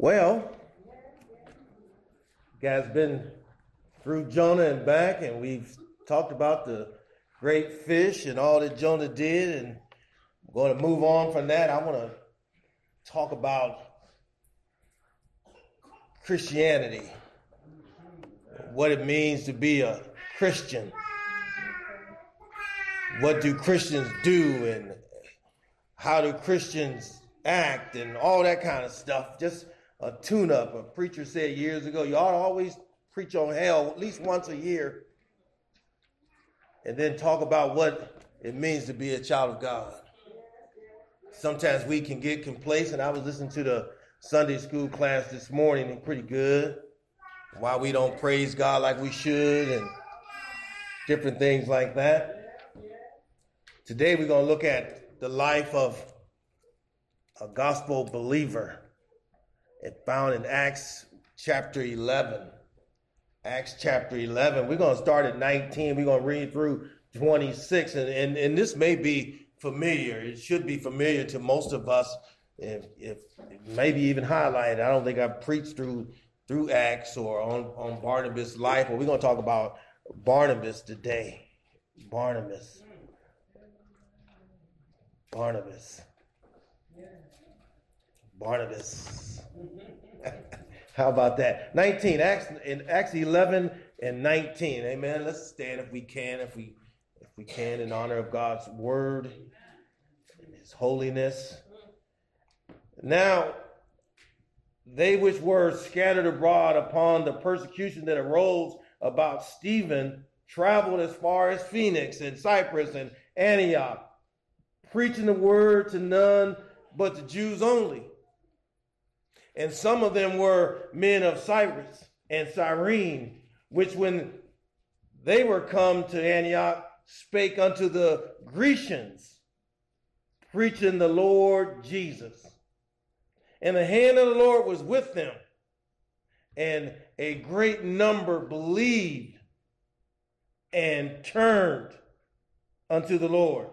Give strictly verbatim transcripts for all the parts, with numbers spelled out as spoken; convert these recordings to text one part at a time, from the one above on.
Well, guys been through Jonah and back, and we've talked about the great fish and all that Jonah did, and I'm going to move on from that. I want to talk about Christianity, what it means to be a Christian. What do Christians do, and how do Christians act, and all that kind of stuff. Just a tune-up. A preacher said years ago, you ought to always preach on hell at least once a year, and then talk about what it means to be a child of God. Sometimes we can get complacent. I was listening to the Sunday school class this morning, and pretty good. Why we don't praise God like we should, and different things like that. Today we're going to look at the life of a gospel believer. It found in Acts chapter eleven. Acts chapter eleven. We're going to start at nineteen. We're going to read through twenty-six. And, and, and this may be familiar. It should be familiar to most of us, if, if maybe even highlighted. I don't think I've preached through through Acts or on, on Barnabas' life. But we're going to talk about Barnabas today. Barnabas. Barnabas. Barnabas. How about that? nineteen, Acts in Acts eleven and nineteen. Amen. Let's stand if we can, if we if we can, in honor of God's word and his holiness. Now, they which were scattered abroad upon the persecution that arose about Stephen traveled as far as Phoenix and Cyprus and Antioch, preaching the word to none but the Jews only. And some of them were men of Cyprus and Cyrene, which when they were come to Antioch, spake unto the Grecians, preaching the Lord Jesus. And the hand of the Lord was with them, and a great number believed and turned unto the Lord.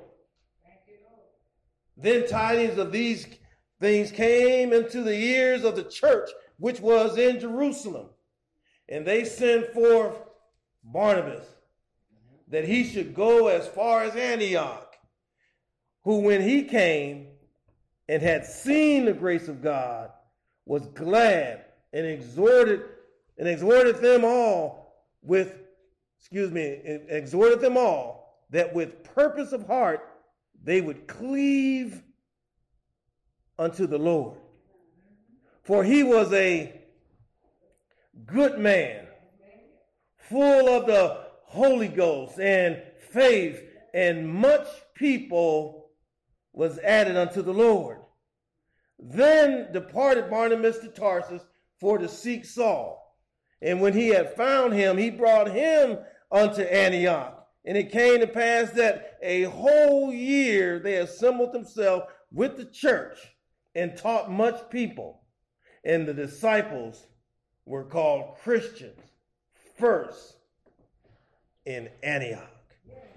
Then tidings of these things came into the ears of the church, which was in Jerusalem. And they sent forth Barnabas, that he should go as far as Antioch, who when he came and had seen the grace of God, was glad and exhorted and exhorted them all with, excuse me, exhorted them all that with purpose of heart they would cleave unto the Lord. For he was a good man, full of the Holy Ghost and faith, and much people was added unto the Lord. Then departed Barnabas to Tarsus for to seek Saul. And when he had found him, he brought him unto Antioch. And it came to pass that a whole year they assembled themselves with the church and taught much people. And the disciples were called Christians first in Antioch.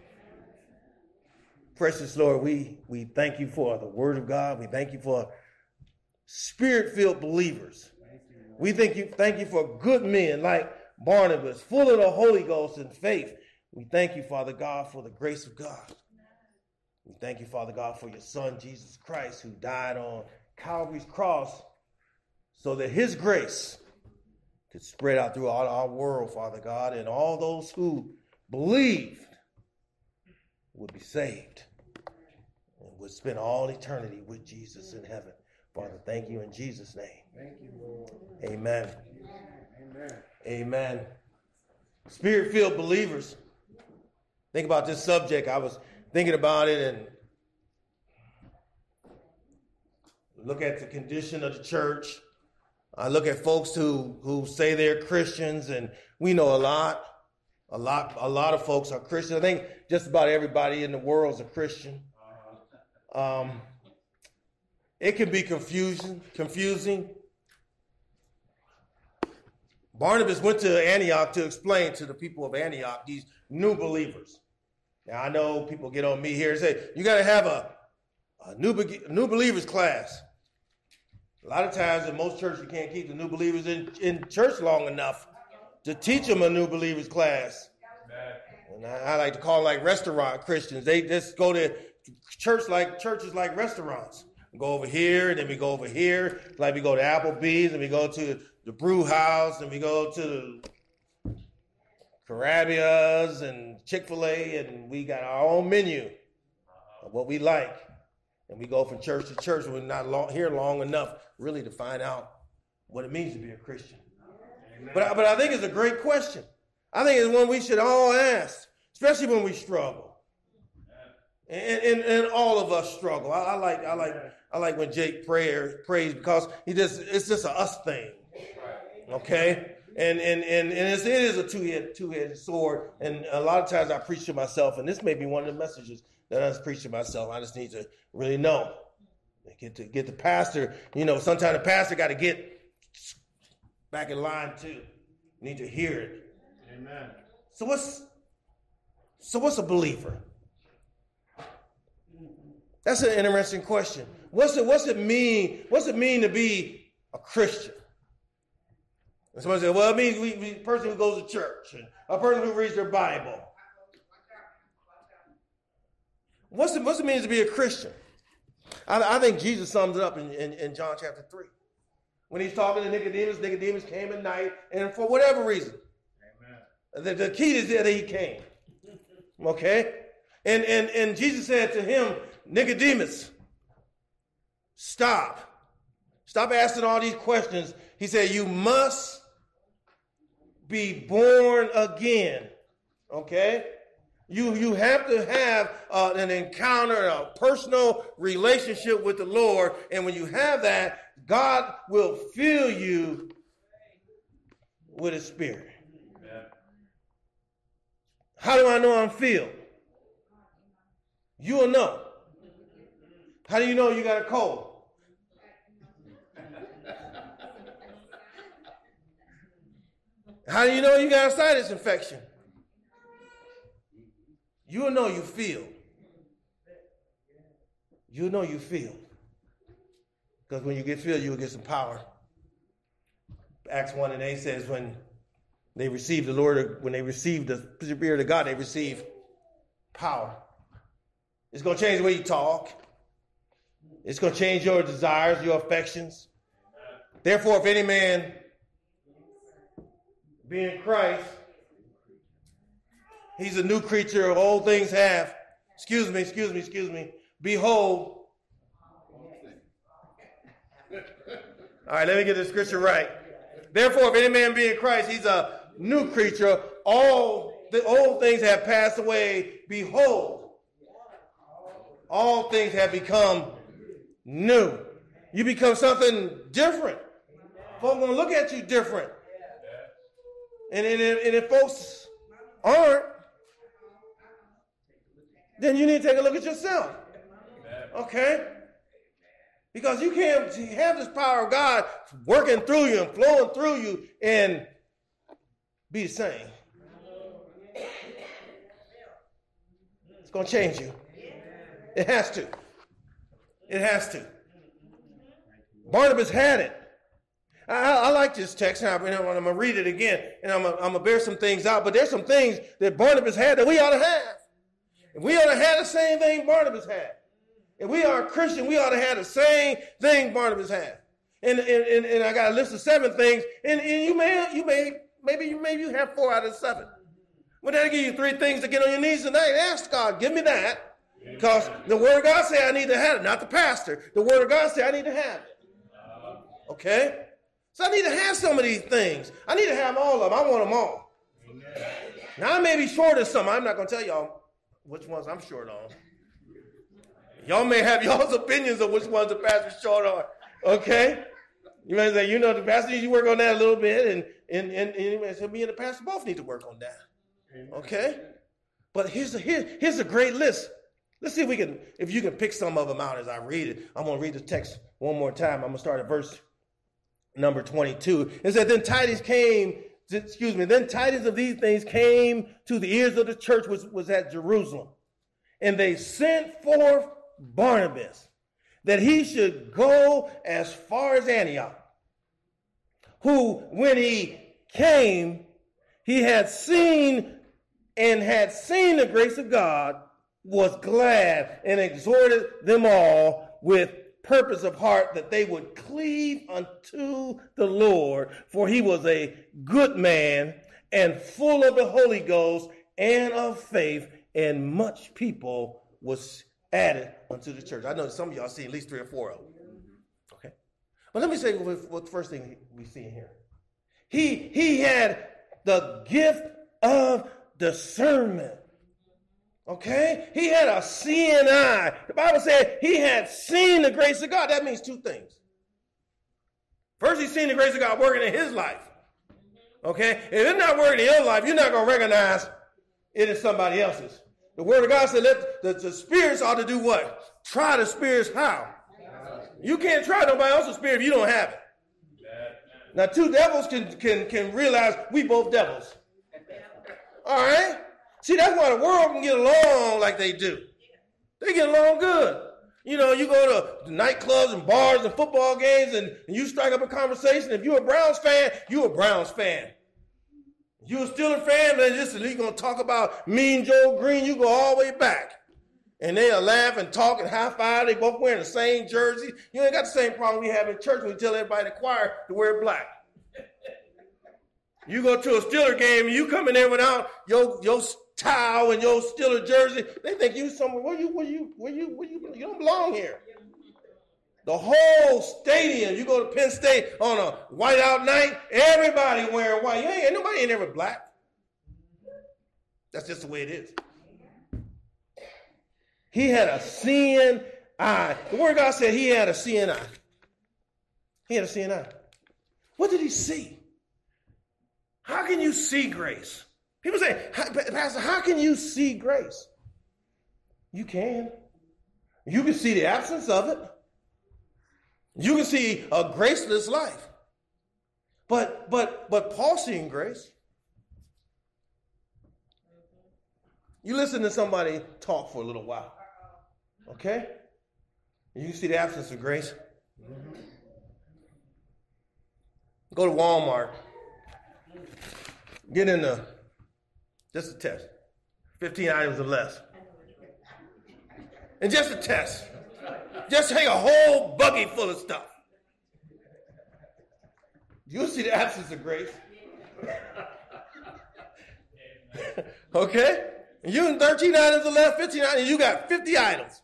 Precious Lord, we, we thank you for the word of God. We thank you for spirit-filled believers. We thank you, thank you for good men like Barnabas, full of the Holy Ghost and faith. We thank you, Father God, for the grace of God. We thank you, Father God, for your Son, Jesus Christ, who died on Calvary's cross so that his grace could spread out throughout our world, Father God, and all those who believed would be saved and would spend all eternity with Jesus in heaven. Father, thank you in Jesus' name. Thank you, Lord. Amen. Amen. Amen. Spirit-filled believers. Think about this subject. I was thinking about it and look at the condition of the church. I look at folks who, who say they're Christians, and we know a lot. A lot, a lot of folks are Christians. I think just about everybody in the world is a Christian. Um, it can be confusion, confusing. Barnabas went to Antioch to explain to the people of Antioch, these new believers. Now, I know people get on me here and say, you got to have a, a new, new believers class. A lot of times in most churches, you can't keep the new believers in, in church long enough to teach them a new believers class. And I, I like to call them like restaurant Christians. They just go to church like churches like restaurants. We go over here, and then we go over here. Like we go to Applebee's, and we go to the Brew House, and we go to the Carabias and Chick-fil-A, and we got our own menu of what we like. And we go from church to church. We're not long, here long enough really to find out what it means to be a Christian. But, but I think it's a great question. I think it's one we should all ask, especially when we struggle. And, and, and all of us struggle. I, I like I like I like when Jake prayer prays because he just it's just a us thing. Okay? And and and, and it's, it is a two-headed two-headed sword. And a lot of times I preach to myself, and this may be one of the messages that I preach to myself. I just need to really know. Get to get the pastor, you know, sometimes the pastor got to get back in line too. Need to hear it. Amen. So what's so what's a believer? That's an interesting question. What's it what's it mean? What's it mean to be a Christian? And somebody said, well, it means we, we a person who goes to church and a person who reads their Bible. What's it what's it mean to be a Christian? I, I think Jesus sums it up in, in, in John chapter three. When he's talking to Nicodemus, Nicodemus came at night, and for whatever reason, Amen. The, the key is that he came. Okay? And, and, and Jesus said to him, Nicodemus, stop. Stop asking all these questions. He said, you must be born again. Okay? You, you have to have uh, an encounter, a personal relationship with the Lord. And when you have that, God will fill you with His Spirit. Amen. How do I know I'm filled? You'll know. How do you know you got a cold? How do you know you got a sinus infection? You'll know you feel. You'll know you feel. Because when you get filled, you'll get some power. Acts one and eight says when they received the Lord, when they received the Spirit of God, they received power. It's going to change the way you talk. It's going to change your desires, your affections. Therefore, if any man be in Christ, he's a new creature. Old things have, excuse me, excuse me, excuse me, behold. All right, let me get the scripture right. Therefore, if any man be in Christ, he's a new creature. All the old things have passed away. Behold, all things have become new. You become something different. Folks going to look at you different. And, and, and if folks aren't, then you need to take a look at yourself. Okay? Because you can't have this power of God working through you and flowing through you and be the same. It's going to change you. It has to. It has to. Barnabas had it. I, I like this text, and I'm going to read it again, and I'm going to bear some things out, but there's some things that Barnabas had that we ought to have. And we ought to have the same thing Barnabas had. If we are a Christian, we ought to have the same thing Barnabas had. And and, and, and I got a list of seven things, and, and you may you may maybe you maybe you have four out of seven. Well, that'll give you three things to get on your knees tonight. Ask God, give me that. Because the Word of God say I need to have it, not the pastor. The Word of God say I need to have it. Okay? So I need to have some of these things. I need to have all of them. I want them all. Now I may be short of some. I'm not going to tell y'all which ones I'm short on. Y'all may have y'all's opinions of which ones the pastor's short on. Okay? You may say, you know, the pastor needs to work on that a little bit, and and and, and so me and the pastor both need to work on that. Okay? But here's a here, here's a great list. Let's see if we can, if you can pick some of them out as I read it. I'm going to read the text one more time. I'm going to start at verse number twenty-two. It said, then tidings came, excuse me, then tidings of these things came to the ears of the church which was at Jerusalem. And they sent forth Barnabas that he should go as far as Antioch, who, when he came, he had seen and had seen the grace of God, was glad and exhorted them all with purpose of heart that they would cleave unto the Lord, for he was a good man and full of the Holy Ghost and of faith, and much people was added unto the church. I know some of y'all see at least three or four of them. Okay. But let me say what, what the first thing we see in here. He, he had the gift of discernment. Okay? He had a seeing eye. The Bible said he had seen the grace of God. That means two things. First, he's seen the grace of God working in his life. Okay? If it's not working in your life, you're not going to recognize it is somebody else's. The word of God said let the, the spirits ought to do what? Try the spirits how? You can't try nobody else's spirit if you don't have it. Now, two devils can, can, can realize we both devils. All right? See, that's why the world can get along like they do. They get along good. You know, you go to nightclubs and bars and football games and, and you strike up a conversation. If you're a Browns fan, you're a Browns fan. You're a Steelers fan, but listen, you're going to talk about Mean Joe Green, you go all the way back. And they'll laugh and talk and high five. They both wearing the same jersey. You ain't got the same problem we have in church when we tell everybody in the choir to wear black. You go to a Steeler game and you come in there without your, your towel and your Steeler jersey. They think you somewhere. Where you, where you, where you, where you, you don't belong here. The whole stadium, you go to Penn State on a whiteout night, everybody wearing white. You ain't, ain't nobody in there with black. That's just the way it is. He had a seeing eye. The word of God said he had a seeing eye. He had a seeing eye. What did he see? How can you see grace? People say, Pastor, how can you see grace? You can. You can see the absence of it. You can see a graceless life. But but but Paul seeing grace. You listen to somebody talk for a little while. Okay? You can see the absence of grace. Go to Walmart. Get in the, just a test. fifteen items or less. And just a test. Just take a whole buggy full of stuff. You'll see the absence of grace. Okay? And you in thirteen items or less, fifteen items, you got fifty items.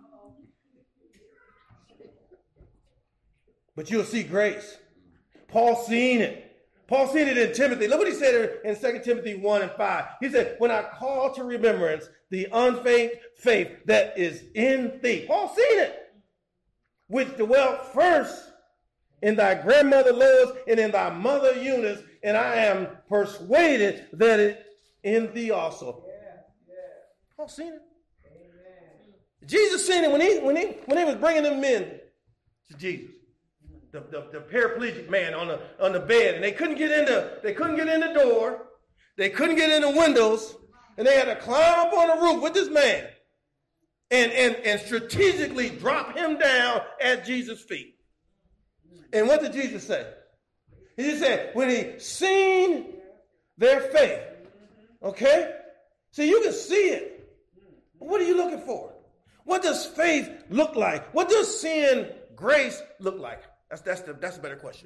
But you'll see grace. Paul seen it. Paul seen it in Timothy. Look what he said in Second Timothy one and five. He said, when I call to remembrance the unfeigned faith that is in thee. Paul seen it. Which dwelt first in thy grandmother Lois and in thy mother Eunice, and I am persuaded that it in thee also. Yeah, yeah. Paul seen it. Amen. Jesus seen it when he when he when he was bringing them men to Jesus. The, the, the paraplegic man on the on the bed, and they couldn't get in the they couldn't get in the door, they couldn't get in the windows, and they had to climb up on the roof with this man, and and and strategically drop him down at Jesus' feet. And what did Jesus say? He just said, when he seen their faith, okay? See, you can see it. What are you looking for? What does faith look like? What does seeing grace look like? That's that's the that's a better question.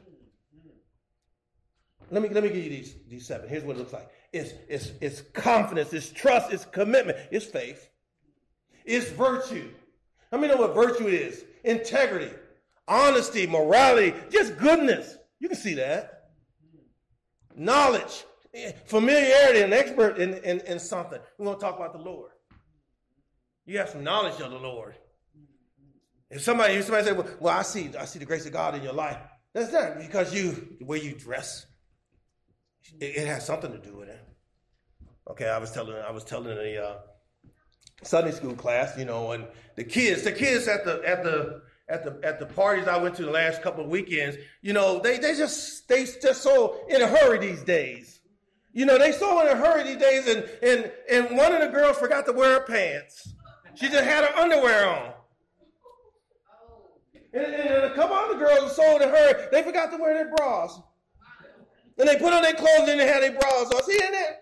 Let me let me give you these these seven. Here's what it looks like. It's it's it's confidence, it's trust, it's commitment, it's faith, it's virtue. Let me know what virtue is. Integrity, honesty, morality, just goodness. You can see that. Knowledge, familiarity, and expert in, in, in something. We're going to talk about the Lord. You have some knowledge of the Lord. If somebody, if somebody say, well, well, I see, I see the grace of God in your life. That's not because you, the way you dress, it, it has something to do with it. Okay, I was telling, I was telling a uh, Sunday school class, you know, and the kids, the kids at the at the at the at the parties I went to the last couple of weekends, you know, they they just they just so in a hurry these days. You know, they so in a hurry these days, and and and one of the girls forgot to wear her pants. She just had her underwear on. And, and a couple other girls are sold to her. They forgot to wear their bras. And they put on their clothes and they had their bras on. See that?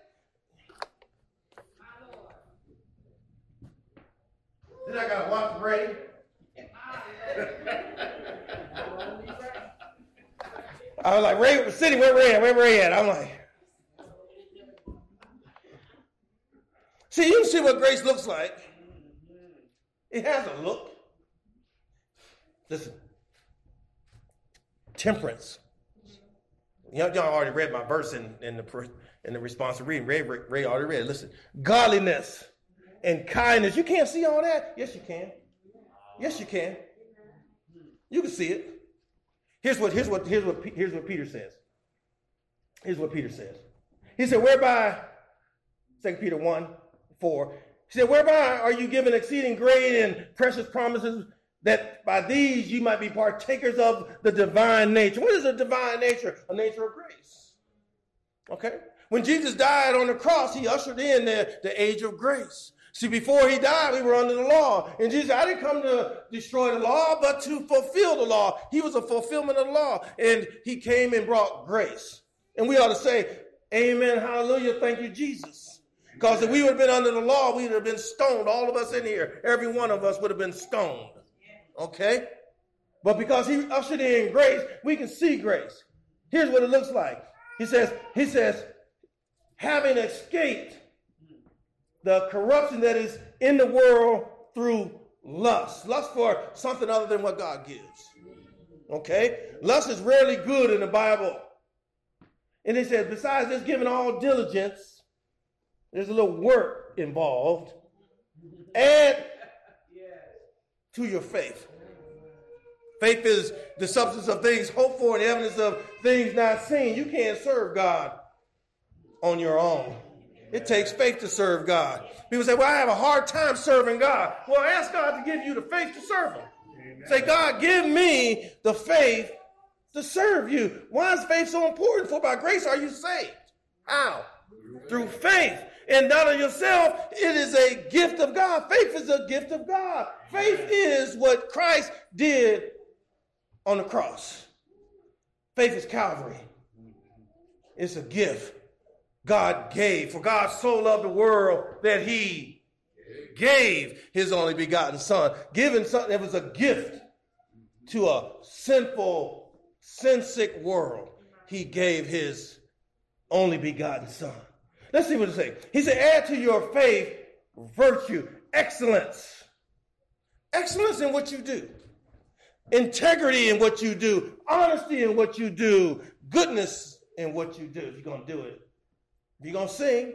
Then I got to watch Ray. I was like, Ray was sitting, where Ray at? Where Ray at? I'm like, see, you can see what grace looks like. It has a look. Listen, temperance. Y'all, y'all already read my verse in, in the in the response to reading. Ray, Ray, Ray already read it. Listen, godliness and kindness. You can't see all that? Yes, you can. Yes, you can. You can see it. Here's what here's what here's what here's what Peter says. Here's what Peter says. He said, whereby, Second Peter one, four, he said, whereby are you given exceeding great and precious promises, that by these you might be partakers of the divine nature. What is a divine nature? A nature of grace. Okay? When Jesus died on the cross, he ushered in the, the age of grace. See, before he died, we were under the law. And Jesus, I didn't come to destroy the law, but to fulfill the law. He was a fulfillment of the law. And he came and brought grace. And we ought to say, amen, hallelujah, thank you, Jesus. Because if we would have been under the law, we would have been stoned. All of us in here, every one of us would have been stoned. Okay? But because he ushered in grace, we can see grace. Here's what it looks like. He says, he says, having escaped the corruption that is in the world through lust. Lust for something other than what God gives. Okay? Lust is rarely good in the Bible. And he says, besides this giving all diligence, there's a little work involved. Add to your faith. Faith is the substance of things hoped for and the evidence of things not seen. You can't serve God on your own. It takes faith to serve God. People say, well, I have a hard time serving God. Well, ask God to give you the faith to serve him. Amen. Say, God, give me the faith to serve you. Why is faith so important? For by grace are you saved. How? Through faith. And not of yourself, it is a gift of God. Faith is a gift of God. Faith is what Christ did on the cross. Faith is Calvary. It's a gift God gave. For God so loved the world that he gave his only begotten son. Giving something that was a gift to a sinful, sin-sick world. He gave his only begotten son. Let's see what it says. He said, add to your faith virtue, excellence. Excellence in what you do. Integrity in what you do. Honesty in what you do. Goodness in what you do. If you're going to do it. If you're going to sing,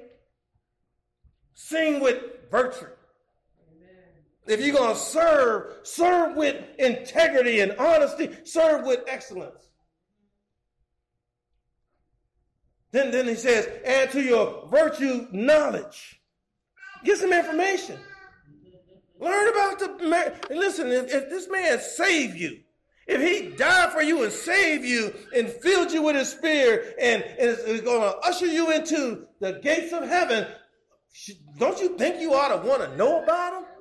sing with virtue. Amen. If you're going to serve, serve with integrity and honesty. Serve with excellence. Then, then he says, add to your virtue knowledge. Get some information. Learn about the man. And listen, if, if this man saved you, if he died for you and saved you and filled you with his spirit and, and is, is going to usher you into the gates of heaven, don't you think you ought to want to know about him?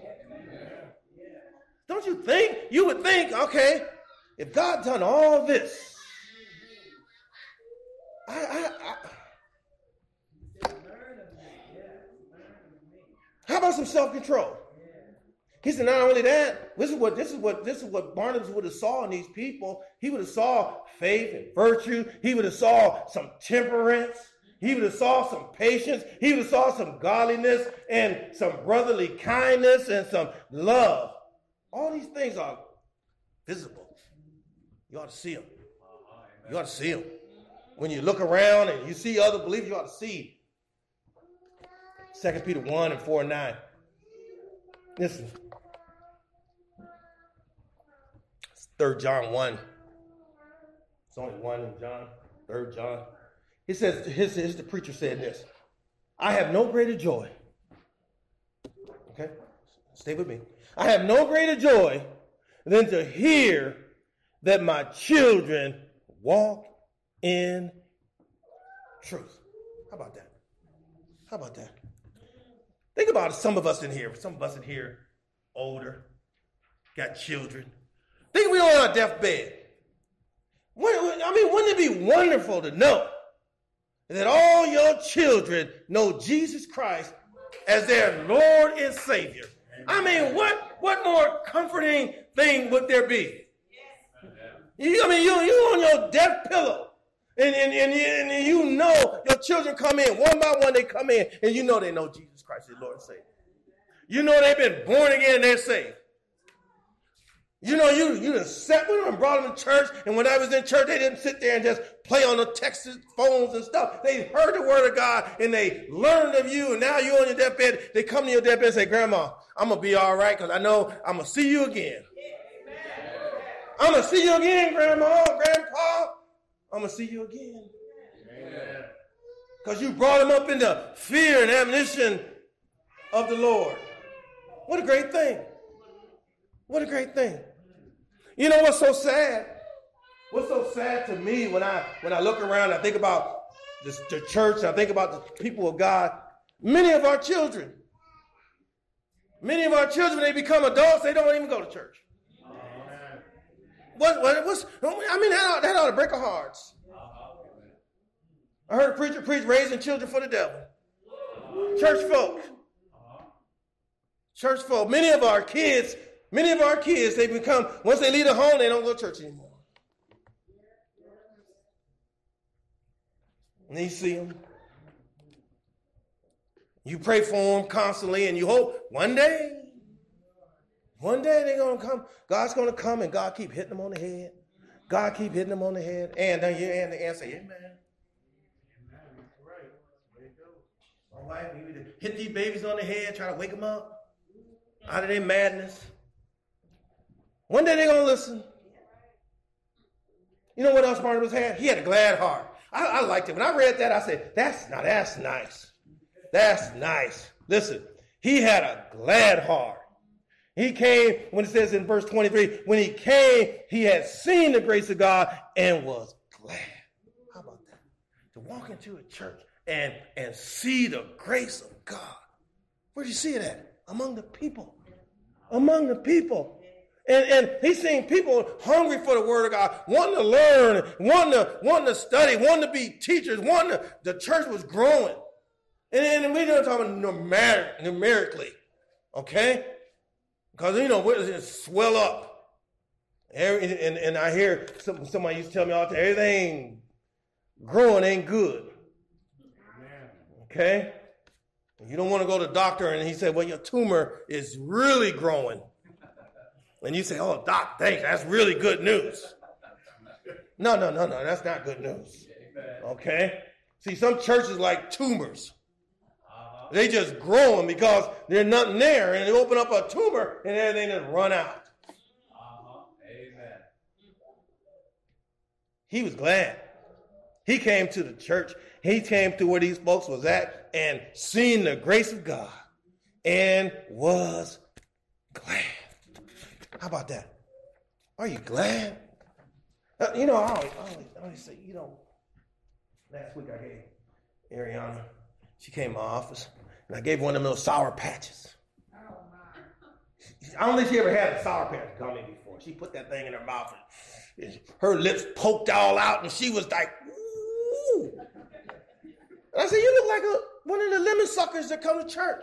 Don't you think? You would think, okay, if God done all this, I, I, I, how about some self-control? He said, not only that, this is what this is what this is what Barnabas would have saw in these people. He would have saw faith and virtue. He would have saw some temperance. He would have saw some patience. He would have saw some godliness and some brotherly kindness and some love. All these things are visible. You ought to see them. You ought to see them. When you look around and you see other believers, you ought to see Second Peter one and four and nine. Listen. Third John one. It's only one in John. Third John. He says, his, his the preacher said this. I have no greater joy. Okay? Stay with me. I have no greater joy than to hear that my children walk in truth. How about that? How about that? Think about it. Some of us in here, some of us in here, older, got children. Think we on our deathbed. I mean, wouldn't it be wonderful to know that all your children know Jesus Christ as their Lord and Savior? I mean, what, what more comforting thing would there be? You, I mean, you, you on your death pillow, and, and, and, and you know your children come in, one by one they come in, and you know they know Jesus Christ as Lord and Savior. You know they've been born again and they're saved. You know, you you done sat with them and brought them to church, and when I was in church, they didn't sit there and just play on the text phones and stuff. They heard the word of God, and they learned of you, and now you're on your deathbed. They come to your deathbed and say, Grandma, I'm going to be all right because I know I'm going to see you again. I'm going to see you again, Grandma, Grandpa. I'm going to see you again. Because you brought them up in the fear and admonition of the Lord. What a great thing. What a great thing. You know what's so sad? What's so sad to me when I when I look around, I think about this, the church, I think about the people of God. Many of our children, many of our children, they become adults, they don't even go to church. What, what, what's, I mean, that ought, that ought to break our hearts. I heard a preacher preach raising children for the devil. Church folk. Church folk. Many of our kids, many of our kids, they become, once they leave the home, they don't go to church anymore. And you see them. You pray for them constantly, and you hope one day, one day they're going to come. God's going to come, and God keep hitting them on the head. God keep hitting them on the head. And then you and the answer, amen. All right, we need to hit these babies on the head, try to wake them up out of their madness. One day they're going to listen. You know what else Barnabas had? He had a glad heart. I, I liked it. When I read that, I said, that's not, that's nice. That's nice. Listen, he had a glad heart. He came, when it says in verse twenty-three, when he came, he had seen the grace of God and was glad. How about that? To walk into a church and, and see the grace of God. Where did you see it at? Among the people. Among the people. And, and he's seeing people hungry for the word of God, wanting to learn, wanting to, wanting to study, wanting to be teachers, wanting to, the church was growing. And, and we don't talk about numer- numerically, okay? Because, you know, witnesses swell up. Every, and, and I hear some, somebody used to tell me all the time, everything growing ain't good. Okay? You don't want to go to the doctor and he said, well, your tumor is really growing. And you say, oh, doc, thanks, that's really good news. No, no, no, no, that's not good news. Okay? See, some churches like tumors. They just growing because there's nothing there, and they open up a tumor and everything just run out. Uh-huh. Amen. He was glad. He came to the church. He came to where these folks was at and seen the grace of God and was glad. How about that? Are you glad? Uh, you know, I always, I, always, I always say, you know, last week I gave Ariana, she came to my office, and I gave one of them little Sour Patches. Oh, my. I don't think she ever had a Sour Patch gummy before. She put that thing in her mouth, and her lips poked all out, and she was like, ooh. And I said, you look like a, one of the lemon suckers that come to church.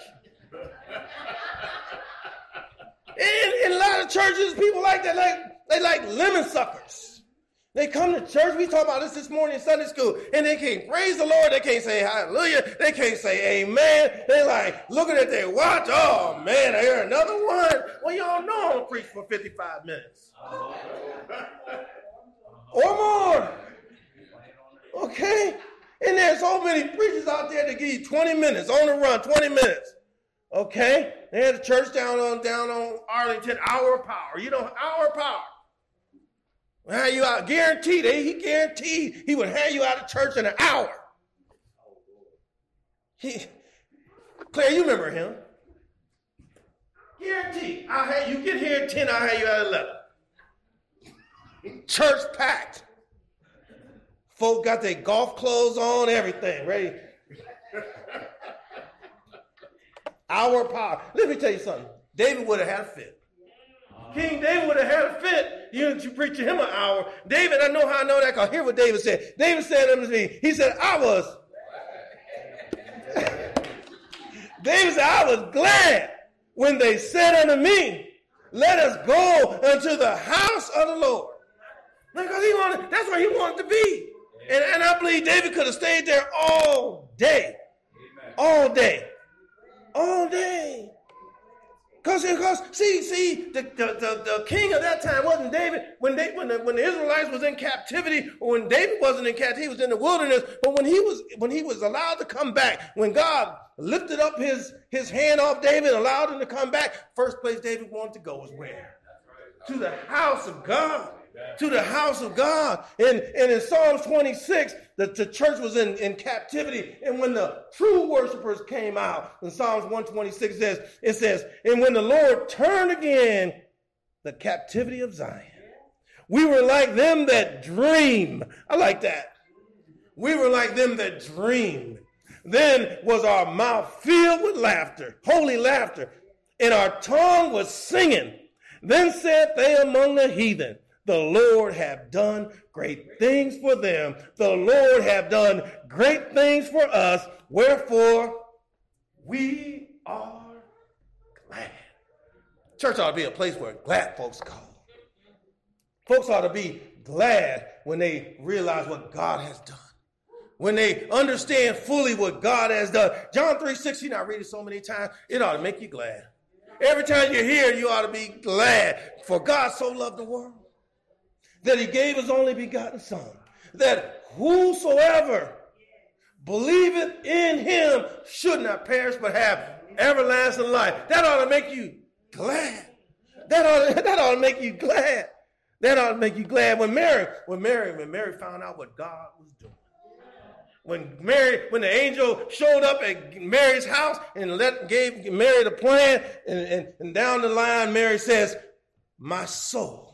And in a lot of churches, people like that, like they like lemon suckers. They come to church. We talked about this this morning in Sunday school, and they can't praise the Lord. They can't say hallelujah. They can't say amen. They like looking at their watch. Oh man, I hear another one. Well, y'all know I'm gonna preach for fifty-five minutes or more. Okay, and there's so many preachers out there that give you twenty minutes on the run, twenty minutes. Okay, they had a church down on down on Arlington, Hour of Power. You know, Hour of Power. How you out? Guaranteed. He guaranteed he would hand you out of church in an hour. He, Claire, you remember him? Guaranteed. I had you get here at ten. I'll have you out at eleven. Church packed. Folk got their golf clothes on, everything ready. Our power. Let me tell you something. David would have had a fit. King David would have had a fit you, you preach to him an hour. David, I know how I know that because hear what David said. David said unto me, he said, I was, David said, I was glad when they said unto me, let us go unto the house of the Lord. Because he wanted, that's where he wanted to be. And, and I believe David could have stayed there all day. All day. All day. Because, because see, see, the, the, the, the king of that time wasn't David. When they, when the, when the Israelites was in captivity, or when David wasn't in captivity, he was in the wilderness. But when he was when he was allowed to come back, when God lifted up his, his hand off David, allowed him to come back, first place David wanted to go was where? To the house of God. To the house of God. And, and in Psalms twenty-six, the, the church was in, in captivity. And when the true worshipers came out, in Psalms one twenty-six says, it says, and when the Lord turned again the captivity of Zion, we were like them that dream. I like that. We were like them that dream. Then was our mouth filled with laughter, holy laughter, and our tongue was singing. Then said they among the heathen, the Lord have done great things for them. The Lord have done great things for us. Wherefore, we are glad. Church ought to be a place where glad folks go. Folks ought to be glad when they realize what God has done. When they understand fully what God has done. John three sixteen, I read it so many times, it ought to make you glad. Every time you hear it, you ought to be glad. For God so loved the world that he gave his only begotten son, that whosoever believeth in him should not perish but have everlasting life. That ought to make you glad. That ought to, that ought to make you glad. That ought to make you glad. When Mary, when Mary, when Mary found out what God was doing. When Mary, when the angel showed up at Mary's house and let, gave Mary the plan, and, and, and down the line, Mary says, my soul,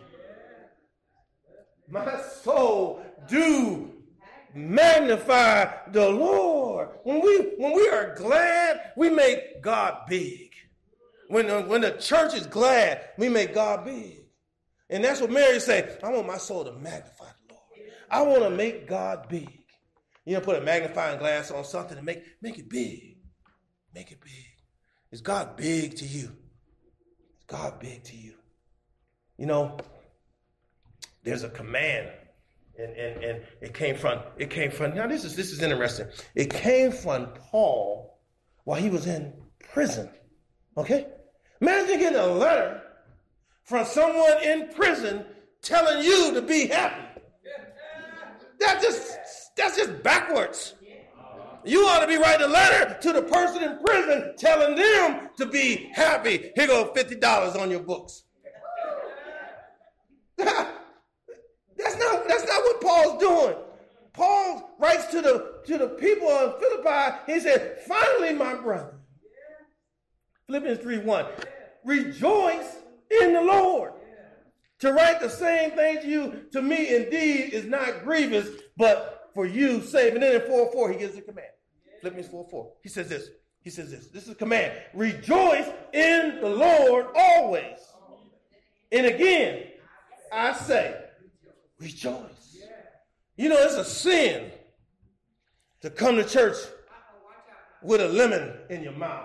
my soul do magnify the Lord. When we, when we are glad, we make God big. When, when the church is glad, we make God big. And that's what Mary said, I want my soul to magnify the Lord. I want to make God big. You know, put a magnifying glass on something and make, make it big. Make it big. Is God big to you? Is God big to you? You know, there's a command, and, and, and it came from, it came from, now this is, this is interesting. It came from Paul while he was in prison. Okay? Imagine getting a letter from someone in prison telling you to be happy. That just, that's just backwards. You ought to be writing a letter to the person in prison telling them to be happy. Here go fifty dollars on your books. That's not, that's not what Paul's doing. Paul writes to the, to the people of Philippi. He said, finally, my brother. Philippians three one. Rejoice in the Lord. To write the same thing to you, to me indeed, is not grievous, but for you save. And then in four four, he gives a command. Philippians four four. He says this. He says this. This is a command. Rejoice in the Lord always. And again, I say, rejoice. You know, it's a sin to come to church with a lemon in your mouth.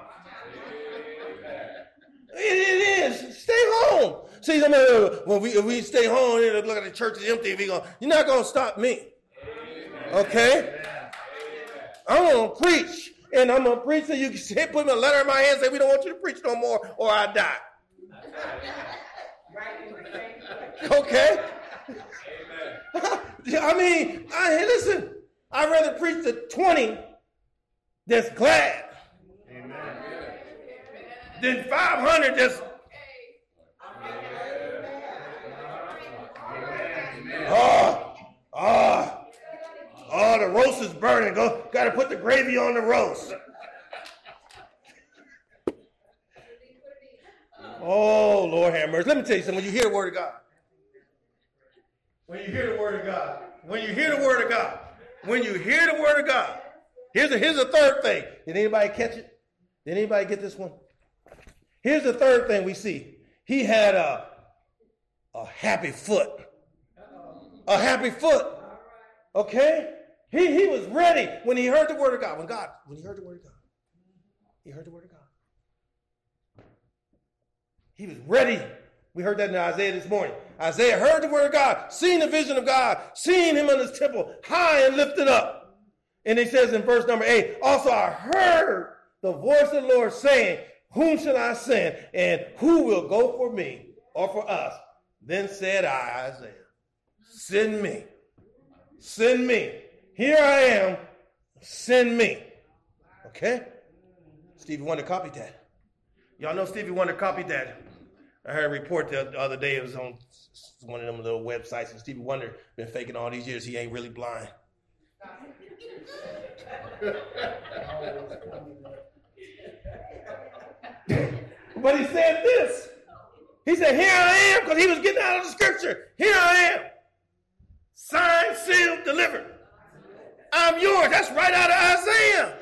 It, it is. Stay home. See, I mean, when we, if we stay home and look at the church is empty, we gonna, you're not going to stop me. Okay? I'm going to preach. And I'm going to preach so you can say, put me a letter in my hand and say, we don't want you to preach no more or I die. Okay? I mean, I, hey, listen, I'd rather preach to twenty that's glad Amen. Than five hundred that's oh, oh, oh, the roast is burning. Go, got to put the gravy on the roast. Oh, Lord have mercy. Let me tell you something. When you hear the word of God, when you hear the word of God, when you hear the word of God, when you hear the word of God, here's a, here's a third thing. Did anybody catch it? Did anybody get this one? Here's the third thing we see. He had a, a happy foot. A happy foot. Okay? He, he was ready when he heard the word of God. When God, when he heard the word of God. He heard the word of God. He was ready. We heard that in Isaiah this morning. Isaiah heard the word of God, seen the vision of God, seen him in his temple, high and lifted up. And he says in verse number eight, also I heard the voice of the Lord saying, whom shall I send, and who will go for me or for us? Then said I, Isaiah, send me. Send me. Here I am. Send me. Okay? Stevie Wonder copied that. Y'all know Stevie Wonder copied that. I heard a report the other day. It was on one of them little websites, and Stevie Wonder been faking all these years. He ain't really blind. But he said this. He said, here I am, because he was getting out of the scripture. Here I am. Signed, sealed, delivered. I'm yours. That's right out of Isaiah.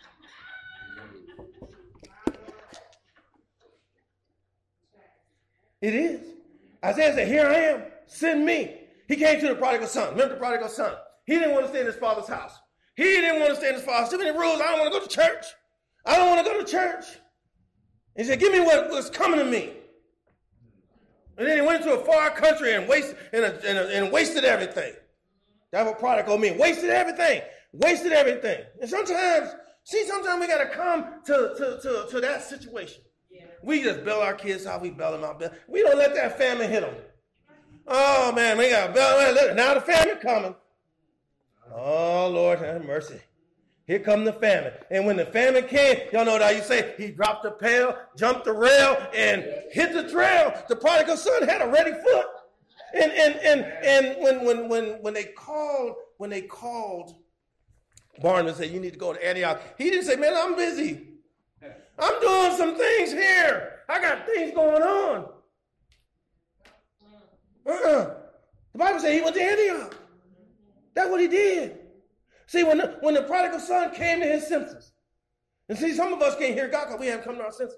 It is. Isaiah said, here I am. Send me. He came to the prodigal son. Remember the prodigal son? He didn't want to stay in his father's house. He didn't want to stay in his father's house. Too many rules. I don't want to go to church. I don't want to go to church. He said, give me what, what's coming to me. And then he went to a far country and, waste, and, and, and wasted everything. That's what prodigal means. Wasted everything. Wasted everything. And sometimes, see, sometimes we got to come to, to, to, to that situation. Yeah. We just bail our kids out. We bail them out. Bail. We don't let that famine hit them. Oh, man, we got to bail them. Now the famine coming. Oh, Lord, have mercy. Here come the famine. And when the famine came, y'all know how you say, he dropped the pail, jumped the rail, and hit the trail. The prodigal son had a ready foot. And and and and when when when when they called, when they called Barnabas and said, you need to go to Antioch, he didn't say, man, I'm busy. I'm doing some things here. I got things going on. Uh-uh. The Bible said he went to Antioch. That's what he did. See, when the, when the prodigal son came to his senses, and see, some of us can't hear God because we haven't come to our senses.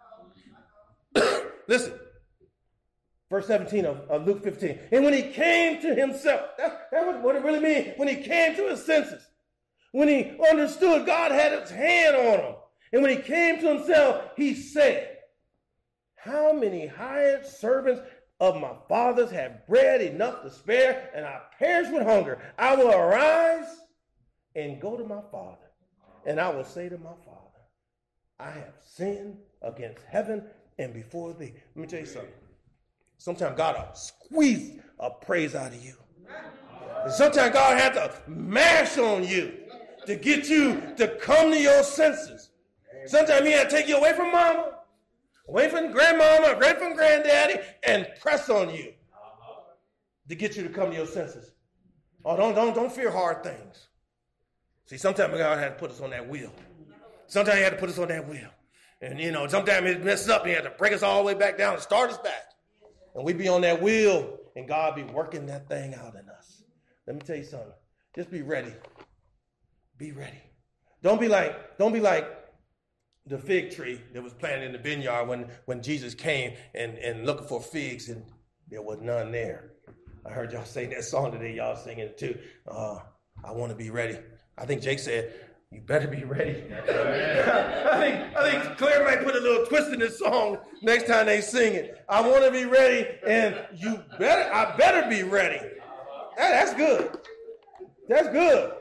Listen, verse seventeen of, of Luke fifteen. And when he came to himself, that's, that's what it really means. When he came to his senses, when he understood God had his hand on him, and when he came to himself, he said, how many hired servants of my father's have bread enough to spare, and I perish with hunger? I will arise and go to my father, and I will say to my father, I have sinned against heaven and before thee. Let me tell you something. Sometimes God will squeeze a praise out of you. And sometimes God has to mash on you to get you to come to your senses. Sometimes he has to take you away from mama, away from grandmama, away from granddaddy, and press on you to get you to come to your senses. Oh, don't, don't, don't fear hard things. See, sometimes God had to put us on that wheel. Sometimes he had to put us on that wheel. And, you know, sometimes it messes up and he had to bring us all the way back down and start us back. And we be on that wheel and God be working that thing out in us. Let me tell you something. Just be ready. Be ready. Don't be like, don't be like the fig tree that was planted in the vineyard when, when Jesus came and, and looking for figs and there was none there. I heard y'all sing that song today. Y'all singing it too. Uh, I want to be ready. I think Jake said, you better be ready. I think I think Claire might put a little twist in this song next time they sing it. I want to be ready, and you better, I better be ready. That, that's good. That's good.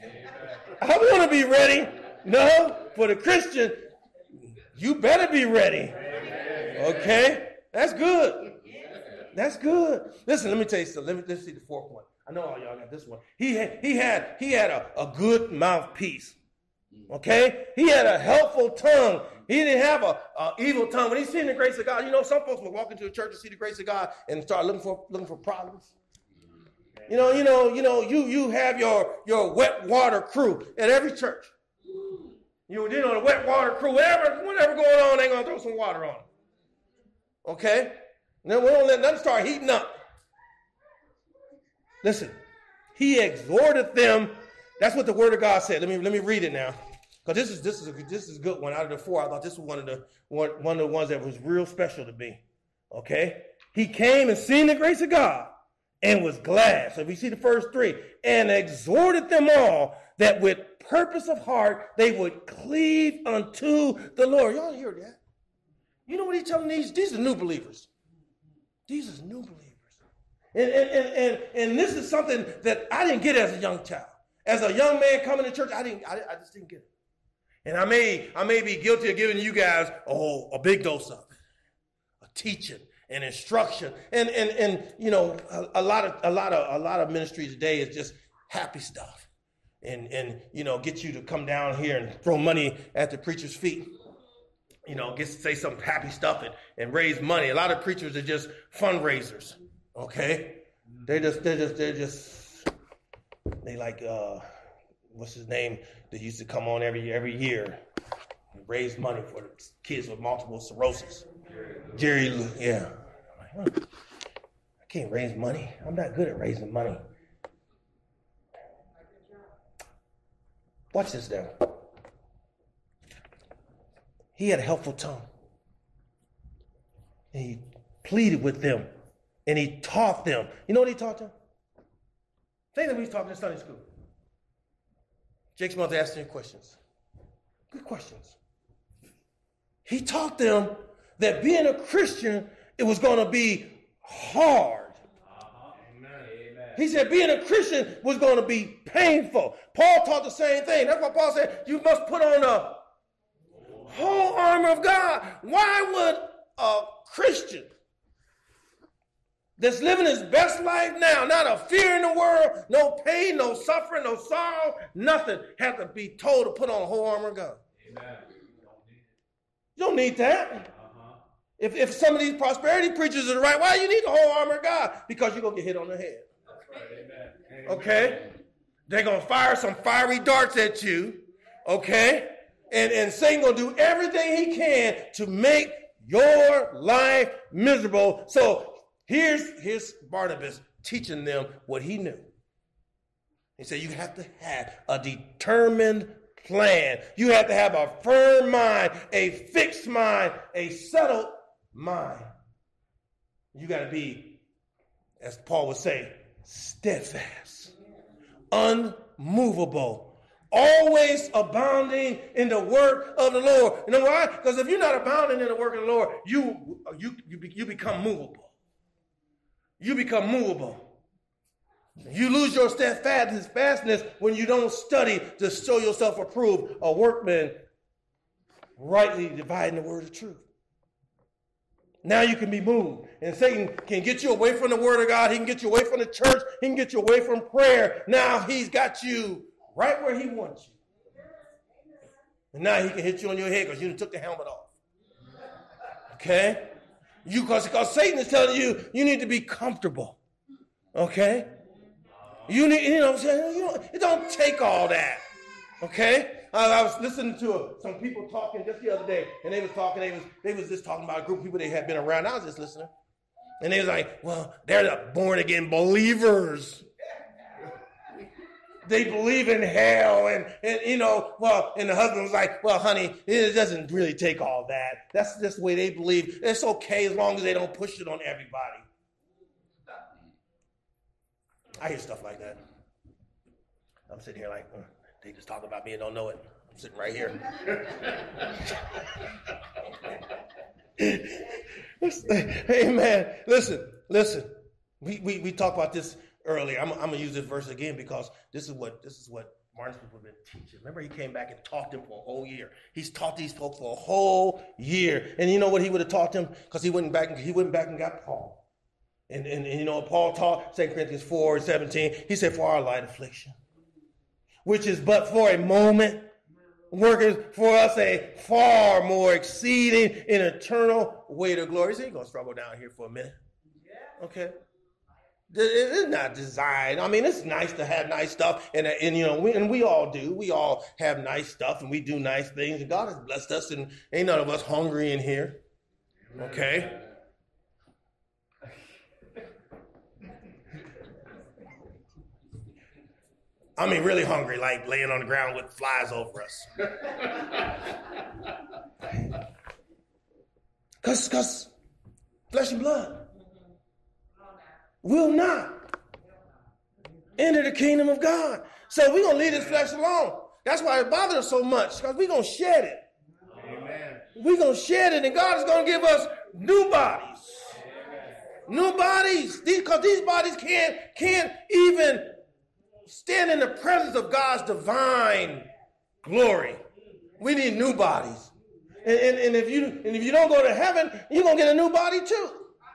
I want to be ready. No, for the Christian, you better be ready. Okay? That's good. That's good. Listen, let me tell you something. Let me let's see the fourth one. I know all y'all got this one. He had he had he had a, a good mouthpiece. Okay? He had a helpful tongue. He didn't have a, a evil tongue. When he seen the grace of God, you know, some folks will walk into a church and see the grace of God and start looking for looking for problems. You know, you know, you know, you you have your your wet water crew at every church. You, you know, the wet water crew, whatever, whatever going on, they're gonna throw some water on them. Okay? And then we don't let nothing start heating up. Listen, he exhorted them. That's what the word of God said. Let me let me read it now, because this is this is a, this is a good one. Out of the four, I thought this was one of the one, one of the ones that was real special to me. Okay, He came and seen the grace of God and was glad. So if you see the first three, and exhorted them all that with purpose of heart they would cleave unto the Lord. Y'all hear that? You know what he's telling these? These are new believers. These are new believers. And, and, and, and, and this is something that I didn't get as a young child. As a young man coming to church, I didn't. I, I just didn't get it. And I may, I may be guilty of giving you guys oh, a big dose of it, a teaching, an instruction, and and and you know a, a lot of a lot of a lot of ministry today is just happy stuff, and and you know get you to come down here and throw money at the preacher's feet. You know, get say some happy stuff and, and raise money. A lot of preachers are just fundraisers. Okay, they just they just they're just they like uh, what's his name? That used to come on every every year and raise money for the kids with multiple sclerosis. Jerry, yeah. I'm like, huh, I can't raise money. I'm not good at raising money. Watch this now. He had a helpful tongue. And he pleaded with them. And he taught them. You know what he taught them? Think that we was talking in Sunday school. Jake's mother asked him questions. Good questions. He taught them that being a Christian, it was going to be hard. Uh-huh. Amen. He said being a Christian was going to be painful. Paul taught the same thing. That's why Paul said you must put on a whole armor of God. Why would a Christian that's living his best life now, not a fear in the world, no pain, no suffering, no sorrow, nothing, have to be told to put on a whole armor of God? Amen. You don't need that. Uh-huh. If, if some of these prosperity preachers are the right, why do you need the whole armor of God? Because you're going to get hit on the head. That's right. Amen. Okay? They're going to fire some fiery darts at you. Okay? And, and Satan going to do everything he can to make your life miserable. So here's, here's Barnabas teaching them what he knew. He said you have to have a determined plan. You have to have a firm mind, a fixed mind, a settled mind. You got to be, as Paul would say, steadfast, unmovable, always abounding in the work of the Lord. You know why? Because if you're not abounding in the work of the Lord, you you you, you become movable. You become movable. You lose your steadfastness when you don't study to show yourself approved, a workman rightly dividing the word of truth. Now you can be moved. And Satan can get you away from the word of God. He can get you away from the church. He can get you away from prayer. Now he's got you right where he wants you. And now he can hit you on your head because you took the helmet off. Okay? You because because Satan is telling you you need to be comfortable. Okay? You need, you know what I'm saying? You don't, it don't take all that. Okay? I, I was listening to a, some people talking just the other day, and they was talking, they was they was just talking about a group of people they had been around. I was just listening. And they was like, well, they're the born again believers. They believe in hell, and, and you know, well, and the husband was like, well, honey, it doesn't really take all that. That's just the way they believe. It's okay as long as they don't push it on everybody. I hear stuff like that. I'm sitting here like, uh, they just talk about me and don't know it. I'm sitting right here. Hey, man, listen, listen. We, we, we talked about this earlier. I'm, I'm going to use this verse again because this is what this is what Martin's people have been teaching. Remember, he came back and taught them for a whole year. He's taught these folks for a whole year. And you know what he would have taught them? Because he went back, he went back and got Paul. And, and, and you know, Paul taught Second Corinthians four and seventeen. He said, for our light affliction, which is but for a moment, workers for us a far more exceeding and eternal weight of glory. So you're going to struggle down here for a minute. Okay. It's not designed. I mean, it's nice to have nice stuff. And, and you know, we, and we all do. We all have nice stuff and we do nice things. And God has blessed us and ain't none of us hungry in here. Okay. I mean, really hungry, like laying on the ground with flies over us. Because, because flesh and blood. will not enter the kingdom of God. So we're going to leave this flesh alone. That's why it bothers us so much, because we're going to shed it. Amen. We're going to shed it, and God is going to give us new bodies. Amen. New bodies. Because these, these bodies can't, can't even stand in the presence of God's divine glory. We need new bodies. And, and, and, if you, and if you don't go to heaven, you're going to get a new body too.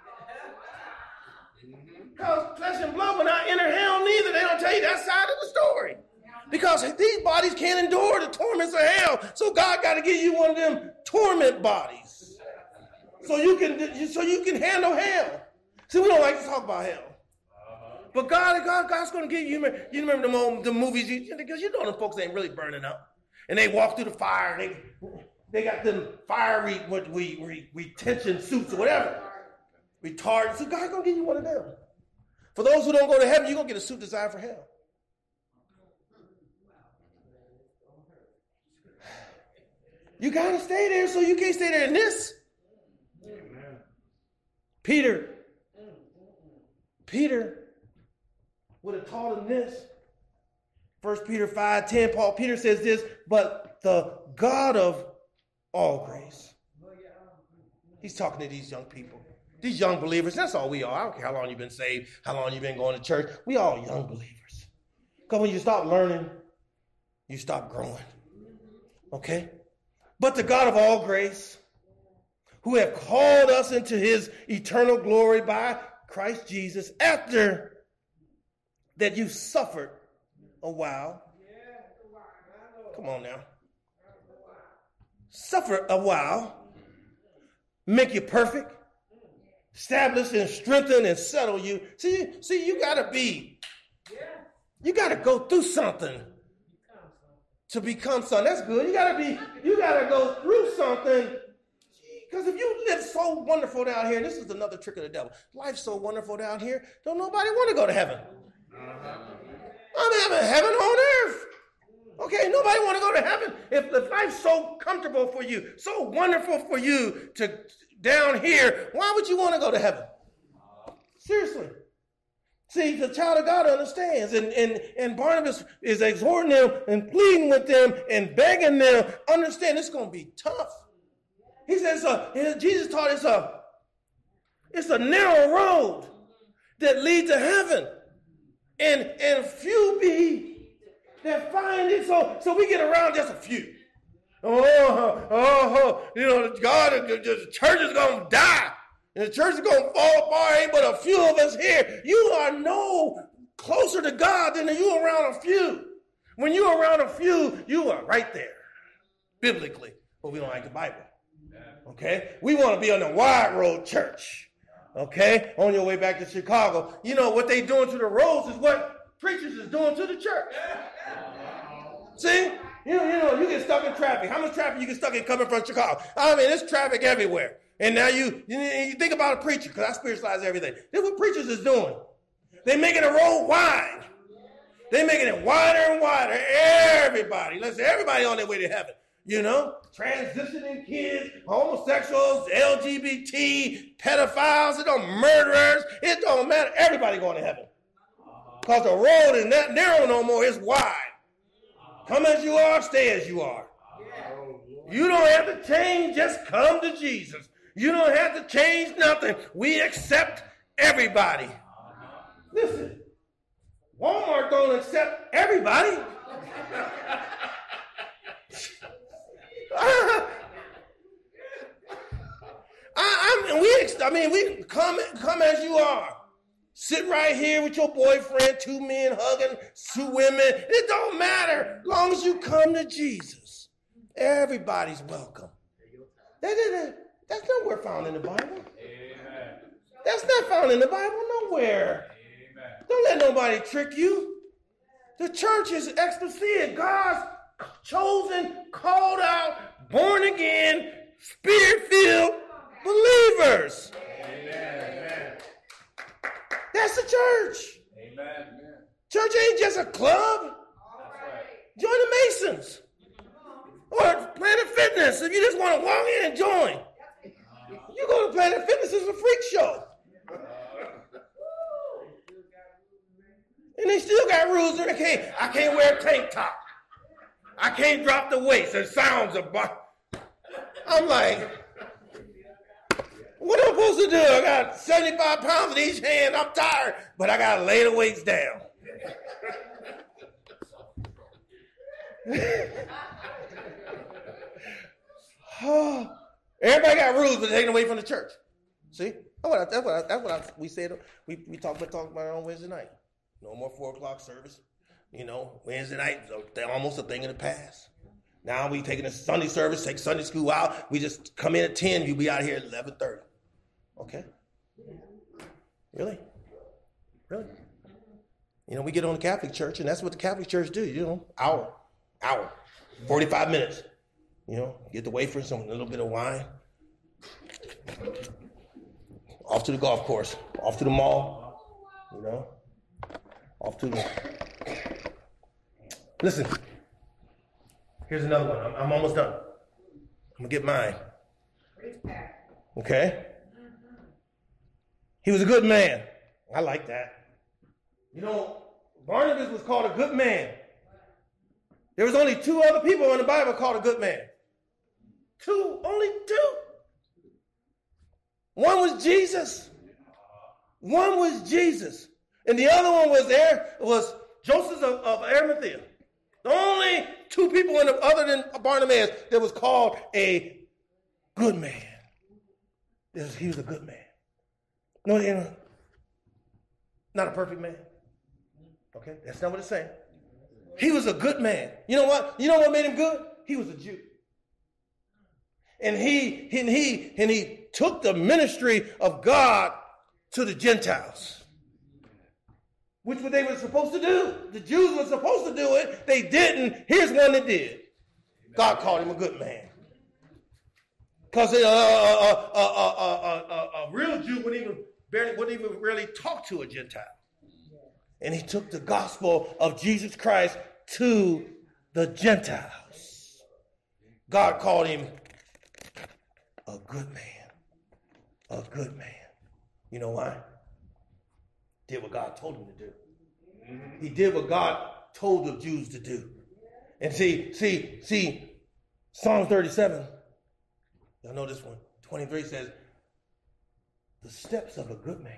Because flesh and blood will not enter hell neither. They don't tell you that side of the story. Because these bodies can't endure the torments of hell. So God got to give you one of them torment bodies. So you can so you can handle hell. See, we don't like to talk about hell. But God, God God's going to give you, you remember the, old, the movies, you, because you know them folks ain't really burning up. And they walk through the fire, and they, they got them fiery what we, we, retention suits or whatever. Retardant. So God's going to give you one of them. For those who don't go to heaven, you're going to get a suit designed for hell. You got to stay there, so you can't stay there in this. Amen. Peter. Peter would have taught him this. First Peter five ten, Paul Peter says this, but the God of all grace. He's talking to these young people. These young believers, that's all we are. I don't care how long you've been saved, how long you've been going to church. We all young believers. Because when you stop learning, you stop growing. Okay? But the God of all grace, who have called us into his eternal glory by Christ Jesus, after that you suffered a while. Come on now. Suffer a while. Make you perfect. Establish and strengthen and settle you. See, see, you gotta be, you gotta go through something to become something. That's good. You gotta be, you gotta go through something. Because if you live so wonderful down here, and this is another trick of the devil. Life's so wonderful down here, don't nobody want to go to heaven. I'm having heaven on earth. Okay, nobody want to go to heaven. If, if life's so comfortable for you, so wonderful for you to down here, why would you want to go to heaven? Seriously. See, the child of God understands, and, and, and Barnabas is exhorting them and pleading with them and begging them, understand it's going to be tough. He says, uh, Jesus taught us, uh, it's a narrow road that leads to heaven, and, and few be that find it, so, so we get around just a few. Oh, oh, you know, God, the, the church is going to die. And the church is going to fall apart. Ain't but a few of us here. You are no closer to God than you around a few. When you're around a few, you are right there, biblically. But we don't like the Bible. Okay? We want to be on the wide road church. Okay? On your way back to Chicago. You know, what they doing to the roads is what preachers is doing to the church. See? You know, you know, you get stuck in traffic. How much traffic you get stuck in coming from Chicago? I mean, there's traffic everywhere. And now you, you, you think about a preacher, because I spiritualize everything. This is what preachers is doing. They're making the road wide. They're making it wider and wider. Everybody, let's say everybody on their way to heaven. You know, transitioning kids, homosexuals, L G B T, pedophiles, it don't murderers. It don't matter. Everybody going to heaven. Because the road is not narrow no more. It's wide. Come as you are, stay as you are. You don't have to change, just come to Jesus. You don't have to change nothing. We accept everybody. Listen, Walmart don't accept everybody. I, I, I mean, we, I mean, we come, come as you are. Sit right here with your boyfriend, two men hugging, two women. It don't matter. As long as you come to Jesus, everybody's welcome. That, that, that's nowhere found in the Bible. Amen. That's not found in the Bible nowhere. Amen. Don't let nobody trick you. The church is explicit. God's chosen, called out, born again, spirit-filled believers. Amen. That's the church. Amen. Church ain't just a club. Join the Masons. Or Planet Fitness. If you just want to walk in and join. You go to Planet Fitness, it's a freak show. And they still got rules. I can't, I can't wear a tank top. I can't drop the waist. It sounds about. I'm like, what am I supposed to do? I got seventy-five pounds in each hand. I'm tired, but I got to lay the weights down. Oh, everybody got rules, but taken away from the church. See? That's what I, that's what I, that's what I, we said. We, we talked about, talked about it on Wednesday night. No more four o'clock service. You know, Wednesday night, they're almost a thing in the past. Now we taking a Sunday service, take Sunday school out. We just come in at ten, you be out here at eleven thirty. Okay? Really? Really? You know, we get on the Catholic Church, and that's what the Catholic Church do, you know, hour, hour, forty-five minutes. You know, get the wafers, some a little bit of wine. Off to the golf course, off to the mall, you know, off to the... Listen, here's another one. I'm, I'm almost done. I'm going to get mine. Okay? He was a good man. I like that. You know, Barnabas was called a good man. There was only two other people in the Bible called a good man. Two, only two. One was Jesus. One was Jesus. And the other one was there, was Joseph of, of Arimathea. The only two people in the, other than Barnabas that was called a good man. Was, he was a good man. No, you know, not a perfect man. Okay, that's not what it's saying. He was a good man. You know what? You know what made him good? He was a Jew. And he and he and he took the ministry of God to the Gentiles. Which what they were supposed to do. The Jews were supposed to do it. They didn't. Here's one that did. God called him a good man. Because a, a, a, a, a, a, a real Jew wouldn't even, barely, wouldn't even really talk to a Gentile. And he took the gospel of Jesus Christ to the Gentiles. God called him a good man. A good man. You know why? Did what God told him to do. He did what God told the Jews to do. And see, see, see, Psalm thirty-seven, y'all know this one, twenty-three says, the steps of a good man,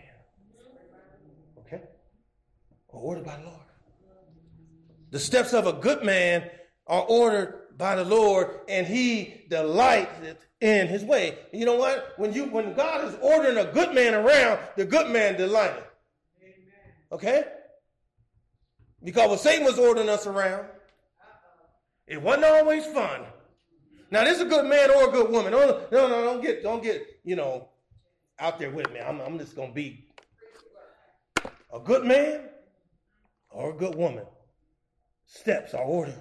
okay, are ordered by the Lord. The steps of a good man are ordered by the Lord, and he delighteth in his way. And you know what? When you when God is ordering a good man around, the good man delighteth. Okay? Because when Satan was ordering us around, it wasn't always fun. Now, this is a good man or a good woman. No, no, no, don't get, don't get, you know, out there with me. I'm, I'm just going to be a good man or a good woman. Steps are ordered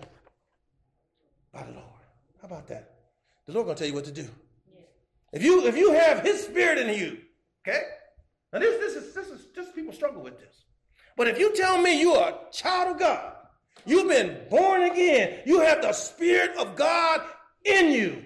by the Lord. How about that? The Lord going to tell you what to do. If you, if you have his spirit in you, okay? Now, this, this is, this is, just people struggle with this. But if you tell me you are a child of God, you've been born again, you have the Spirit of God in you,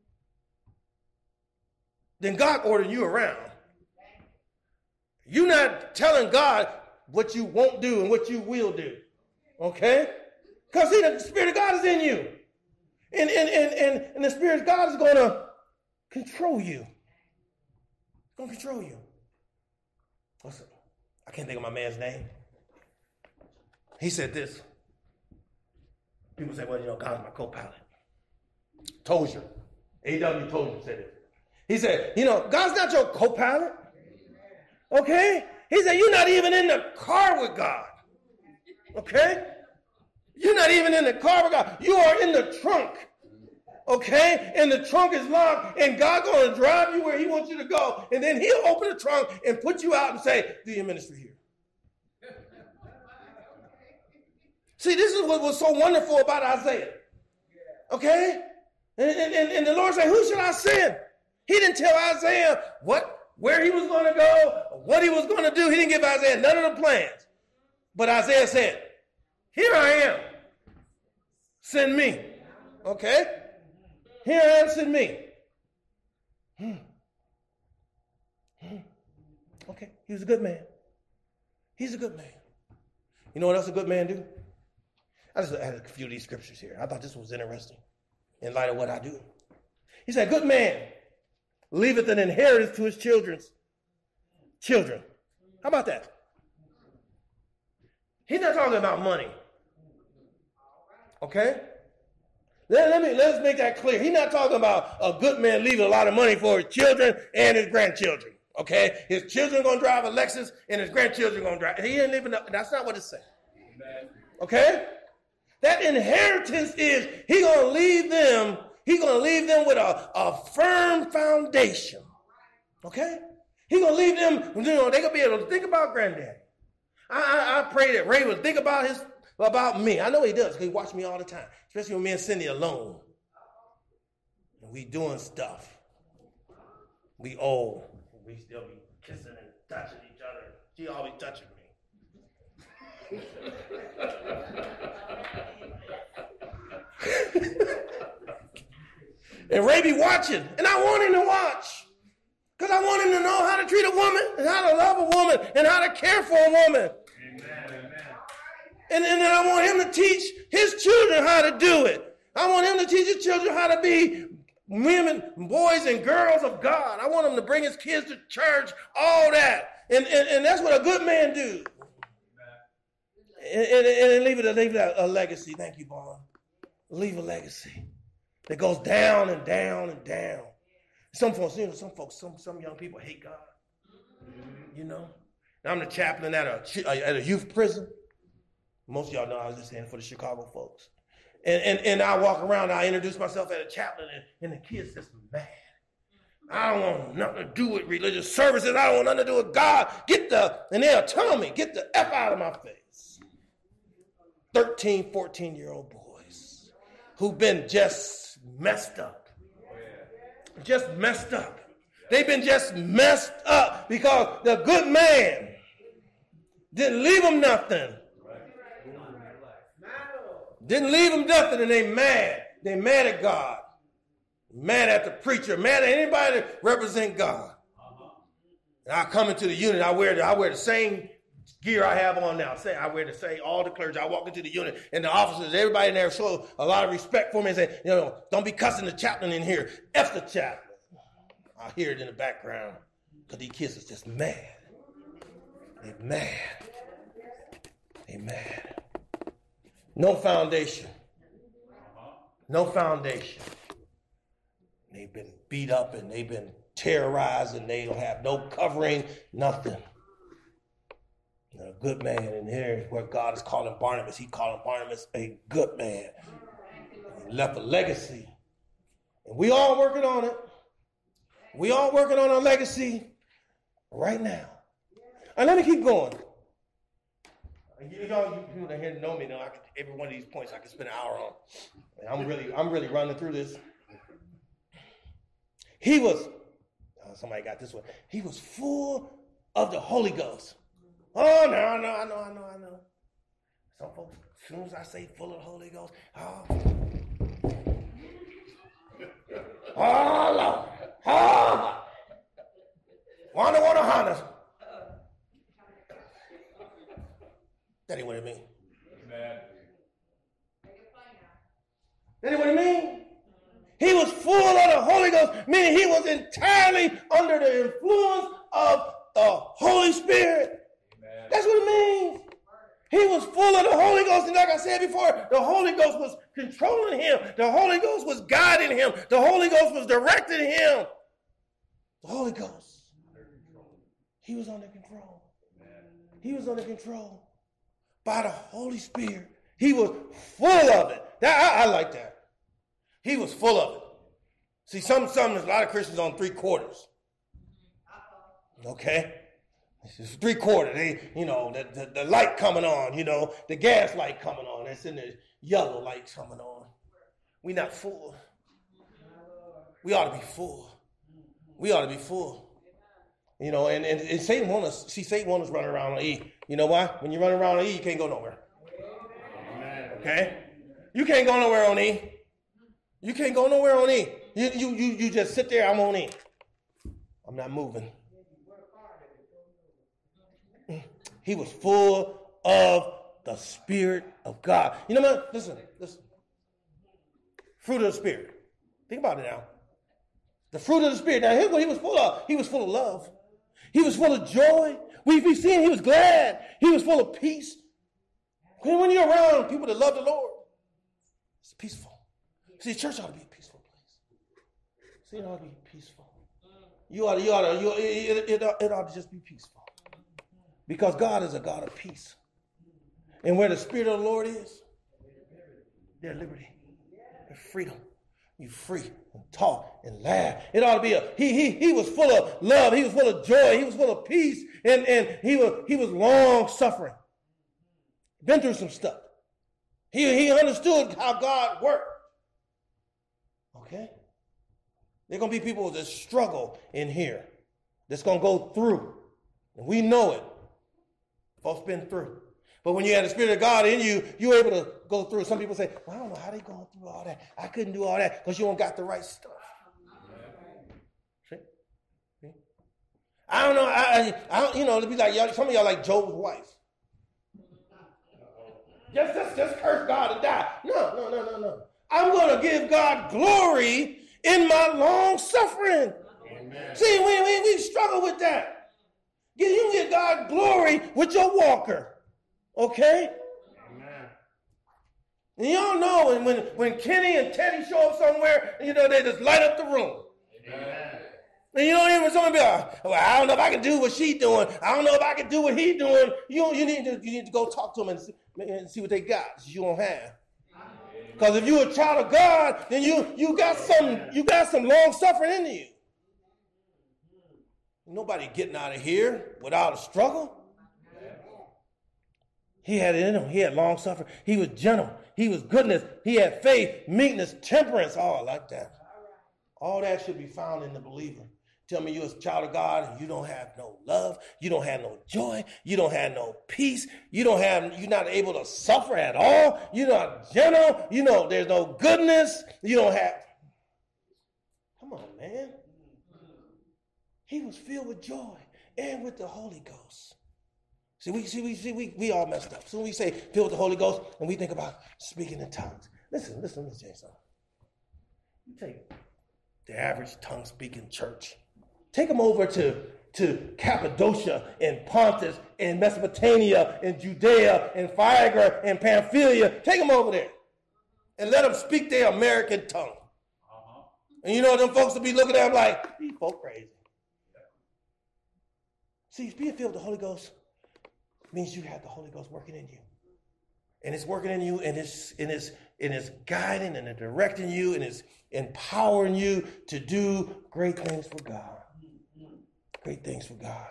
then God ordered you around. You're not telling God what you won't do and what you will do. Okay? Because see, the Spirit of God is in you. And, and, and, and, and the Spirit of God is going to control you. It's going to control you. Listen, I can't think of my man's name. He said this. People say, well, you know, God's my co-pilot. Tozier. A W Tozier said it. He said, you know, God's not your co-pilot. Okay? He said, you're not even in the car with God. Okay? You're not even in the car with God. You are in the trunk. Okay? And the trunk is locked, and God's going to drive you where he wants you to go. And then he'll open the trunk and put you out and say, do your ministry here. See, this is what was so wonderful about Isaiah. Okay? And, and, and the Lord said, who should I send? He didn't tell Isaiah what, where he was going to go, what he was going to do. He didn't give Isaiah none of the plans. But Isaiah said, here I am. Send me. Okay? Here I am, send me. Hmm. Hmm. Okay, he was a good man. He's a good man. You know what else a good man do? I just had a few of these scriptures here. I thought this was interesting in light of what I do. He said, good man leaveth an inheritance to his children's children. How about that? He's not talking about money. Okay? Let, let me, let's make that clear. He's not talking about a good man leaving a lot of money for his children and his grandchildren. Okay? His children are going to drive a Lexus and his grandchildren are going to drive. He ain't living up. That's not what it's saying. Okay? That inheritance is he going to leave them, he going to leave them with a, a firm foundation. Okay? He going to leave them, you know, they going to be able to think about granddaddy. I, I, I pray that Ray would think about his, about me. I know he does because he watches me all the time, especially when me and Cindy alone. And we doing stuff. We old. We still be kissing and touching each other. She always touching me. And Ray be watching, and I want him to watch. Because I want him to know how to treat a woman, and how to love a woman, and how to care for a woman. Amen. And, and then I want him to teach his children how to do it. I want him to teach his children how to be women, boys, and girls of God. I want him to bring his kids to church, all that. And, and, and that's what a good man do. And, and, and leave it, leave it a legacy. Thank you, Vaughn. Leave a legacy that goes down and down and down. Some folks, you know, some folks, some some young people hate God. You know, now, I'm the chaplain at a at a youth prison. Most of y'all know I was just saying for the Chicago folks. And and and I walk around, and I introduce myself as a chaplain, and, and the kids just mad. I don't want nothing to do with religious services. I don't want nothing to do with God. Get the, and they'll tell me, get the F out of my face. thirteen, fourteen-year-old boys who've been just messed up. Just messed up. They've been just messed up because the good man didn't leave them nothing. Didn't leave them nothing, and they mad. They mad at God. Mad at the preacher. Mad at anybody that represent God. And I come into the unit. I wear the, I wear the same gear I have on now. Say I wear the same, all the clergy. I walk into the unit, and the officers, everybody in there show a lot of respect for me and say, you know, don't be cussing the chaplain in here. F the chaplain. I hear it in the background because these kids are just mad. They're mad. They're mad. No foundation. No foundation. They've been beat up and they've been terrorized and they don't have no covering, nothing. A good man, and here is where God is calling Barnabas. He calling Barnabas a good man. He left a legacy. And we all working on it. We all working on our legacy right now. And let me keep going. You know, you people that here know me now. I could, every one of these points I could spend an hour on. And I'm really, I'm really running through this. He was, oh, somebody got this one. He was full of the Holy Ghost. Oh, no, I know, I know, I know, I know. Some folks, as soon as I say full of the Holy Ghost, oh, oh Lord, oh, wonder what a Honda. That ain't what it mean. That ain't what it mean. He was full of the Holy Ghost, meaning he was entirely under the influence of the Holy Spirit. That's what it means. He was full of the Holy Ghost. And like I said before, the Holy Ghost was controlling him. The Holy Ghost was guiding him. The Holy Ghost was directing him. The Holy Ghost. He was under control. He was under control by the Holy Spirit. He was full of it. That, I, I like that. He was full of it. See, some, some, there's a lot of Christians on three quarters. Okay? It's three quarter. They, you know, the, the, the light coming on, you know, the gas light coming on. That's in the yellow light coming on. We not full. We ought to be full. We ought to be full. You know, and, and, and Satan want us, see, Satan want us running around on E. You know why? When you run around on E, you can't go nowhere. Okay? You can't go nowhere on E. You can't go nowhere on E. You, you, you, you just sit there, I'm on E. I'm not moving. He was full of the Spirit of God. You know what? Listen, listen. Fruit of the Spirit. Think about it now. The fruit of the Spirit. Now, here's what he was full of. He was full of love. He was full of joy. We've we seen he was glad. He was full of peace. When you're around people that love the Lord, it's peaceful. See, church ought to be a peaceful place. See, it ought to be peaceful. You ought to, you ought to, you, it, it, it, it ought to just be peaceful. Because God is a God of peace. And where the Spirit of the Lord is, there's liberty. There's freedom. You free and talk and laugh. It ought to be a, he, he, he was full of love. He was full of joy. He was full of peace. And, and he was, he was long suffering. Been through some stuff. He, he understood how God worked. Okay? There are going to be people that struggle in here. That's going to go through. And we know it. Folks been through. But when you have the Spirit of God in you, you're able to go through. Some people say, well, I don't know how they going through all that. I couldn't do all that because you don't got the right stuff. See? See? I don't know. I, I don't, you know, it'd be like y'all, some of y'all like Job's wife. Just, just, just curse God and die. No, no, no, no, no. I'm going to give God glory in my long suffering. Amen. See, we, we, we struggle with that. You give God glory with your walker. Okay? Amen. And y'all know when, when Kenny and Teddy show up somewhere, you know, they just light up the room. Amen. And you don't even someone be like, well, I don't know if I can do what she's doing. I don't know if I can do what he's doing. You, you, need, to, you need to go talk to them and see, and see what they got that you don't have. Because if you're a child of God, then you, you got some you got some long suffering in you. Nobody getting out of here without a struggle. He had it in him. He had long suffering. He was gentle. He was goodness. He had faith, meekness, temperance. Oh, I like that. All that should be found in the believer. Tell me you're a child of God and you don't have no love. You don't have no joy. You don't have no peace. You don't have, you're not able to suffer at all. You're not gentle. You know, there's no goodness. You don't have. Come on, man. He was filled with joy and with the Holy Ghost. See, we see, we see, we, we all messed up. So when we say filled with the Holy Ghost, and we think about speaking in tongues. Listen, listen, let me tell you something. You take the average tongue-speaking church. Take them over to, to Cappadocia and Pontus and Mesopotamia and Judea and Phrygia and Pamphylia. Take them over there and let them speak their American tongue. Uh-huh. And you know, them folks will be looking at them like, these folk crazy. See, being filled with the Holy Ghost means you have the Holy Ghost working in you. And it's working in you, and it's, and it's, and it's guiding and it's directing you, and it's empowering you to do great things for God. Great things for God.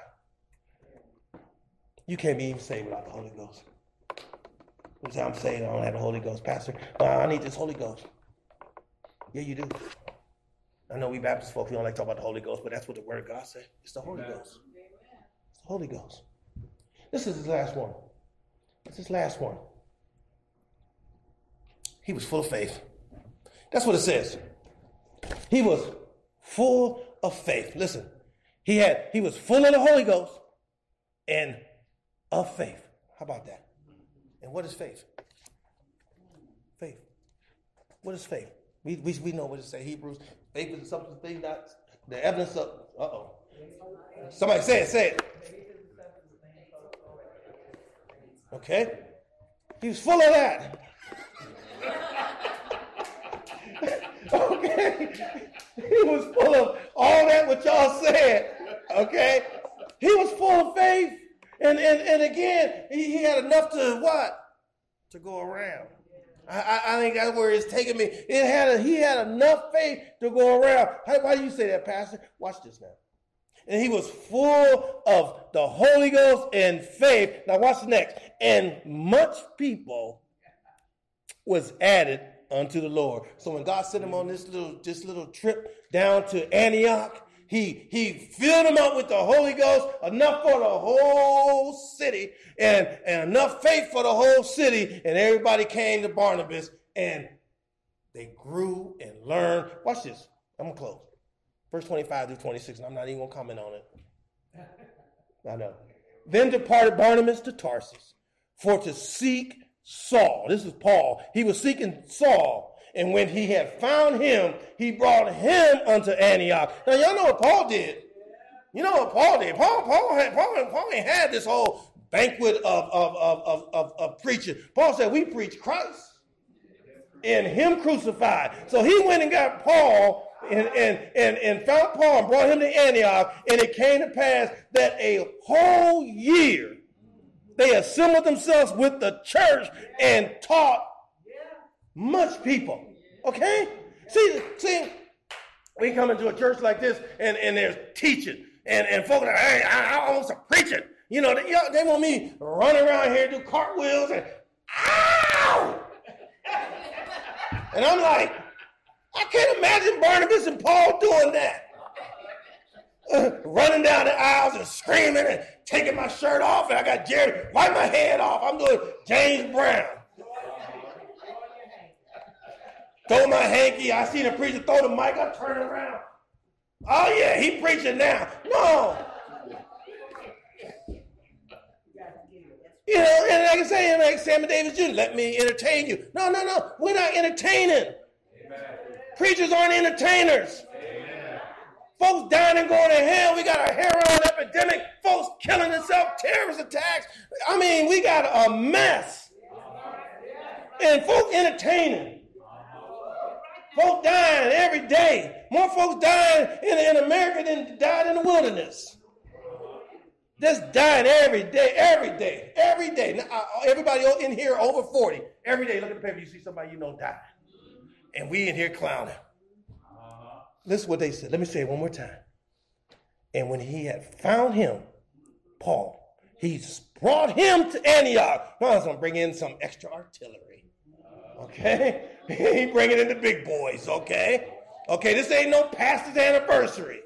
You can't be even saved without the Holy Ghost. Because I'm saying I don't have the Holy Ghost, Pastor. Well, I need this Holy Ghost. Yeah, you do. I know we Baptist folk, we don't like to talk about the Holy Ghost, but that's what the Word of God says. It's the Holy Ghost. It's the Holy Ghost. This is his last one. This is his last one. He was full of faith. That's what it says. He was full of faith. Listen, he had he was full of the Holy Ghost and of faith. How about that? And what is faith? Faith. What is faith? We we, we know what it says. Hebrews. Faith is the substance of things, not the evidence of. Uh oh. Somebody say it. Say it. Okay. He was full of that. Okay. He was full of all that what y'all said. Okay. He was full of faith. And and, and again, he, he had enough to what? To go around. I, I, I think that's where it's taking me. It had a, he had enough faith to go around. How, why do you say that, Pastor? Watch this now. And he was full of the Holy Ghost and faith. Now watch the next. And much people was added unto the Lord. So when God sent him on this little this little trip down to Antioch, he he filled them up with the Holy Ghost, enough for the whole city, and, and enough faith for the whole city, and everybody came to Barnabas, and they grew and learned. Watch this. I'm going to close. Verse twenty-five through twenty-six, and I'm not even going to comment on it. I know. Then departed Barnabas to Tarsus for to seek Saul. This is Paul. He was seeking Saul. And when he had found him, he brought him unto Antioch. Now, y'all know what Paul did. You know what Paul did. Paul, Paul, had, Paul, Paul ain't had this whole banquet of, of, of, of, of, of preaching. Paul said, we preach Christ and him crucified. So he went and got Paul and, and, and, and found Paul and brought him to Antioch. And it came to pass that a whole year they assembled themselves with the church and taught much people. Okay? See, see, we come into a church like this and, and there's teaching. And, and folks are like, hey, I, I want some preaching. You know, they, they want me to run around here, do cartwheels, and ow! And I'm like, I can't imagine Barnabas and Paul doing that. Uh, running down the aisles and screaming and taking my shirt off. And I got Jerry, wipe my head off. I'm doing James Brown. Throw my hanky. I see the preacher throw the mic. I turn around. Oh, yeah, he preaching now. No. You know, and like I say, like Sammy Davis Junior, let me entertain you. No, no, no. We're not entertaining. Amen. Preachers aren't entertainers. Amen. Folks dying and going to hell. We got a heroin epidemic. Folks killing themselves, terrorist attacks. I mean, we got a mess. And folks entertaining. Folks dying every day. More folks dying in, in America than died in the wilderness. Just dying every day, every day, every day. Now, uh, everybody in here over forty, every day, look at the paper, you see somebody you know die. And we in here clowning. Uh-huh. Listen to what they said. Let me say it one more time. And when he had found him, Paul, he brought him to Antioch. Well, I was going to bring in some extra artillery. Okay? He bringing in the big boys, okay? Okay, this ain't no pastor's anniversary.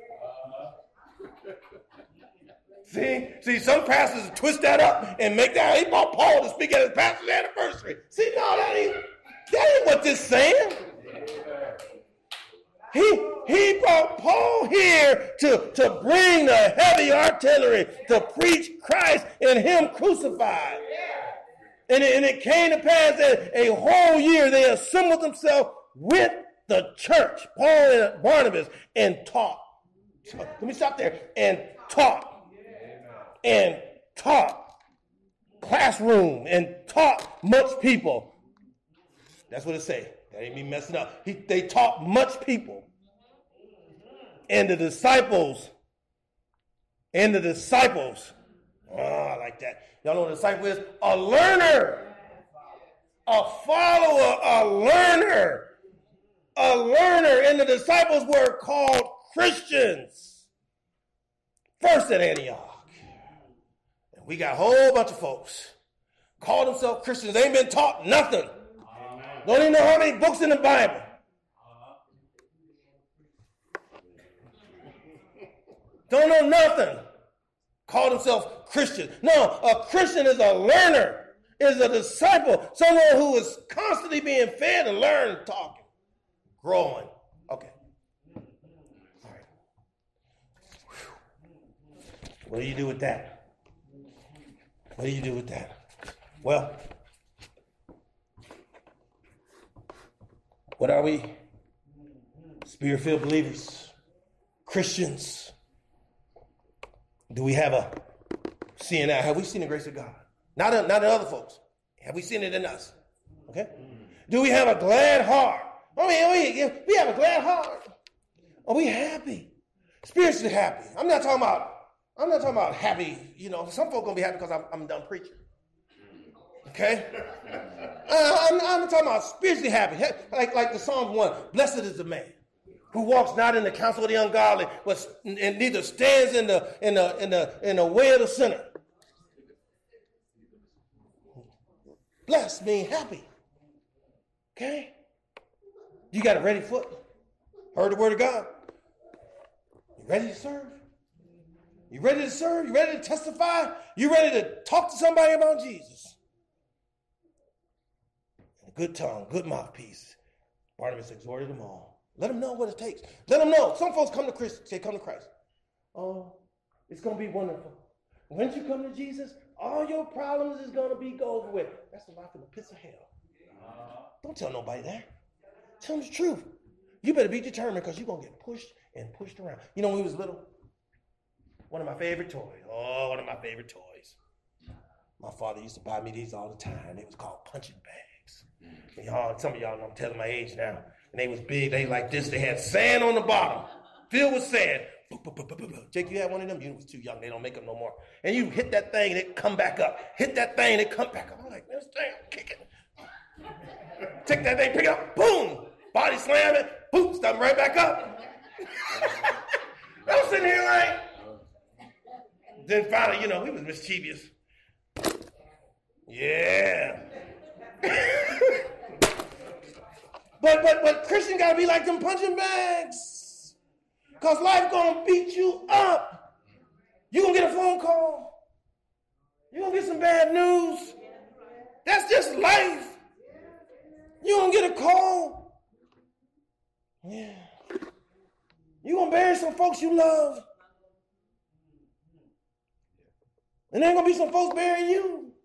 See, see, some pastors twist that up and make that. He brought Paul to speak at his pastor's anniversary. See, no, that ain't, that ain't what this saying. He, he brought Paul here to, to bring the heavy artillery, to preach Christ and him crucified. And it, and it came to pass that a whole year they assembled themselves with the church, Paul and Barnabas, and taught. Let me stop there. And taught. And taught. Classroom. And taught much people. That's what it say. That ain't me messing up. He, they taught much people. And the disciples. And the disciples. Oh, I like that. Y'all know what a disciple is? A learner. A follower. A learner. A learner. And the disciples were called Christians. First at Antioch. And we got a whole bunch of folks call themselves Christians. They ain't been taught nothing. Amen. Don't even know how many books in the Bible. Don't know nothing. Call themselves Christians. No, a Christian is a learner, is a disciple, someone who is constantly being fed and learning, talking, growing. Okay. All right. Whew. What do you do with that? What do you do with that? Well, what are we? Spirit-filled believers, Christians. Do we have a seeing that? Have we seen the grace of God? Not in, not in other folks. Have we seen it in us? Okay. Do we have a glad heart? I mean, we, we have a glad heart. Are we happy? Spiritually happy. I'm not talking about. I'm not talking about happy. You know, some folks gonna be happy because I'm, I'm done preaching. Okay. Uh, I'm, I'm talking about spiritually happy, like like the Psalm one. Blessed is the man who walks not in the counsel of the ungodly, but and neither stands in the in the in the in the way of the sinner. Blessed means happy. Okay? You got a ready foot. Heard the word of God. You ready to serve? You ready to serve? You ready to testify? You ready to talk to somebody about Jesus? A good tongue, good mouthpiece. Barnabas exhorted them all. Let them know what it takes. Let them know. Some folks come to Christ, say, come to Christ. Oh, it's going to be wonderful. Once you come to Jesus, all your problems is going to be over with. That's the life of the pits of hell. Don't tell nobody that. Tell them the truth. You better be determined because you're going to get pushed and pushed around. You know when we was little? One of my favorite toys. Oh, one of my favorite toys. My father used to buy me these all the time. They was called punching bags. And y'all, some of y'all know I'm telling my age now. And they was big. They like this. They had sand on the bottom. Filled with sand. Jake, you had one of them? You was too young. They don't make them no more. And you hit that thing and it come back up. Hit that thing and it come back up. I'm like, this thing, I'm kicking. Take that thing, pick it up, boom. Body slam it, boom, stop right back up. I'm sitting here like, then finally, you know, he was mischievous. Yeah. but but but Christian gotta be like them punching bags. Cause life gonna beat you up. You gonna get a phone call. You gonna get some bad news. That's just life. You gonna get a call. Yeah. You gonna bury some folks you love. And there ain't gonna be some folks burying you.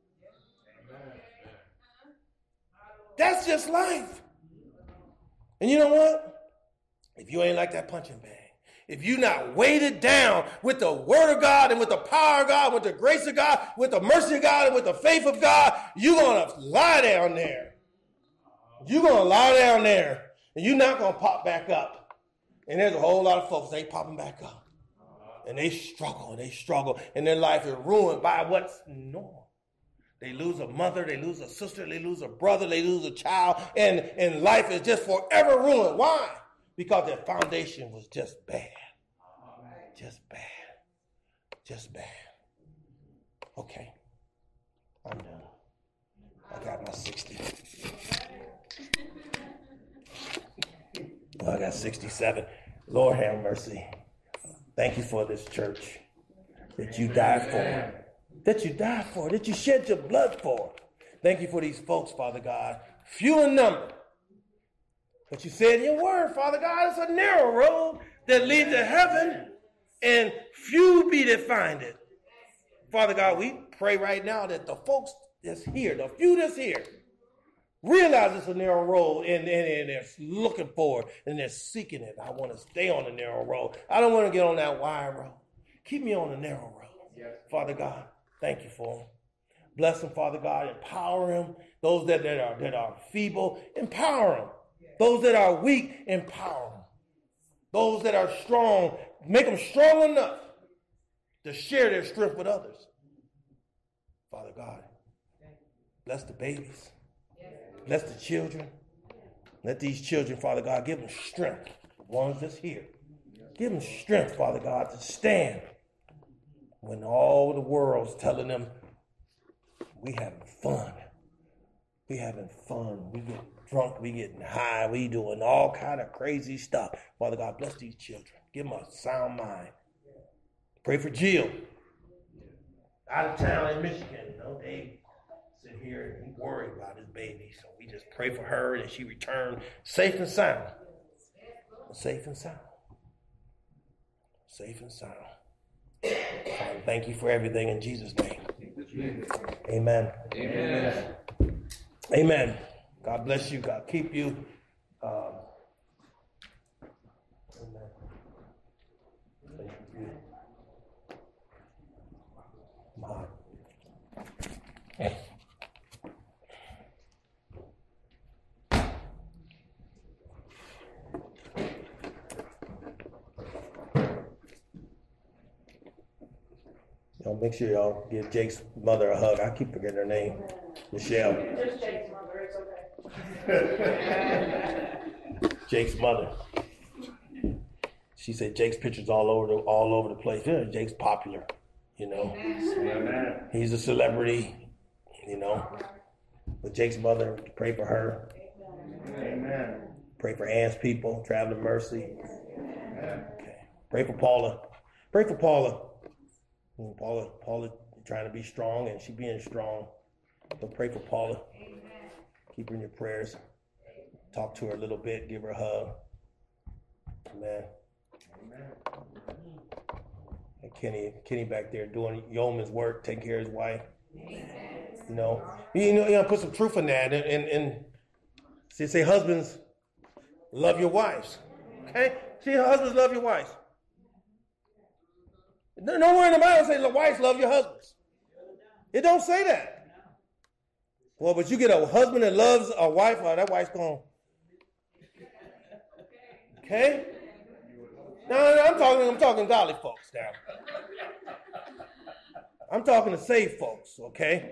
That's just life. And you know what? If you ain't like that punching bag, if you not weighted down with the word of God and with the power of God, with the grace of God, with the mercy of God, and with the faith of God, you're gonna lie down there. You're going to lie down there, and you're not going to pop back up. And there's a whole lot of folks, they popping back up. And they struggle, and they struggle, and their life is ruined by what's normal. They lose a mother, they lose a sister, they lose a brother, they lose a child, and, and life is just forever ruined. Why? Because their foundation was just bad. Just bad. Just bad. Okay. I'm done. I got my sixty. Well, I got sixty-seven. Lord have mercy. Thank you for this church that you died for. That you died for. That you shed your blood for. Thank you for these folks, Father God. Few in number. But you said in your word, Father God, it's a narrow road that leads to heaven, and few be that find it. Father God, we pray right now that the folks that's here, the few that's here, realize it's a narrow road, and, and, and they're looking for it, and they're seeking it. I want to stay on the narrow road. I don't want to get on that wide road. Keep me on the narrow road. Yes. Father God, thank you for them. Bless them, Father God. Empower them. Those that, that, are, that are feeble, empower them. Those that are weak, empower them. Those that are strong, make them strong enough to share their strength with others. Father God, bless the babies. Bless the children. Let these children, Father God, give them strength. The ones that's here. Give them strength, Father God, to stand when all the world's telling them, we having fun. We having fun. We get drunk. We getting high. We doing all kind of crazy stuff. Father God, bless these children. Give them a sound mind. Pray for Jill. Out of town in Michigan. You know, they sit here and worry about his baby. So we just pray for her and she return safe and sound. Safe and sound. Safe and sound. Father, thank you for everything in Jesus' name. Amen. Amen. Amen. God bless you. God keep you. Um, amen. Thank you. My. Y'all make sure y'all give Jake's mother a hug. I keep forgetting her name. Michelle. Just Jake's mother, it's okay. Jake's mother. She said Jake's pictures all over the all over the place. Yeah, Jake's popular, you know. Amen. He's a celebrity, you know. But Jake's mother, pray for her. Amen. Pray for Ann's people, Traveling Mercy. Amen. Okay. Pray for Paula. Pray for Paula. Paula, Paula trying to be strong, and she being strong. So pray for Paula. Amen. Keep her in your prayers. Talk to her a little bit. Give her a hug. Amen. Amen. And Kenny, Kenny back there doing yeoman's work, taking care of his wife. You know, you know, you know, put some truth in that, and and, and see, say husbands love your wives. Okay, see, husbands love your wives. Nowhere in the Bible says the wives love your husbands. It don't say that. Well, but you get a husband that loves a wife, oh, that wife's gone. Okay? No, no, I'm talking, I'm talking godly folks now. I'm talking to saved folks, okay?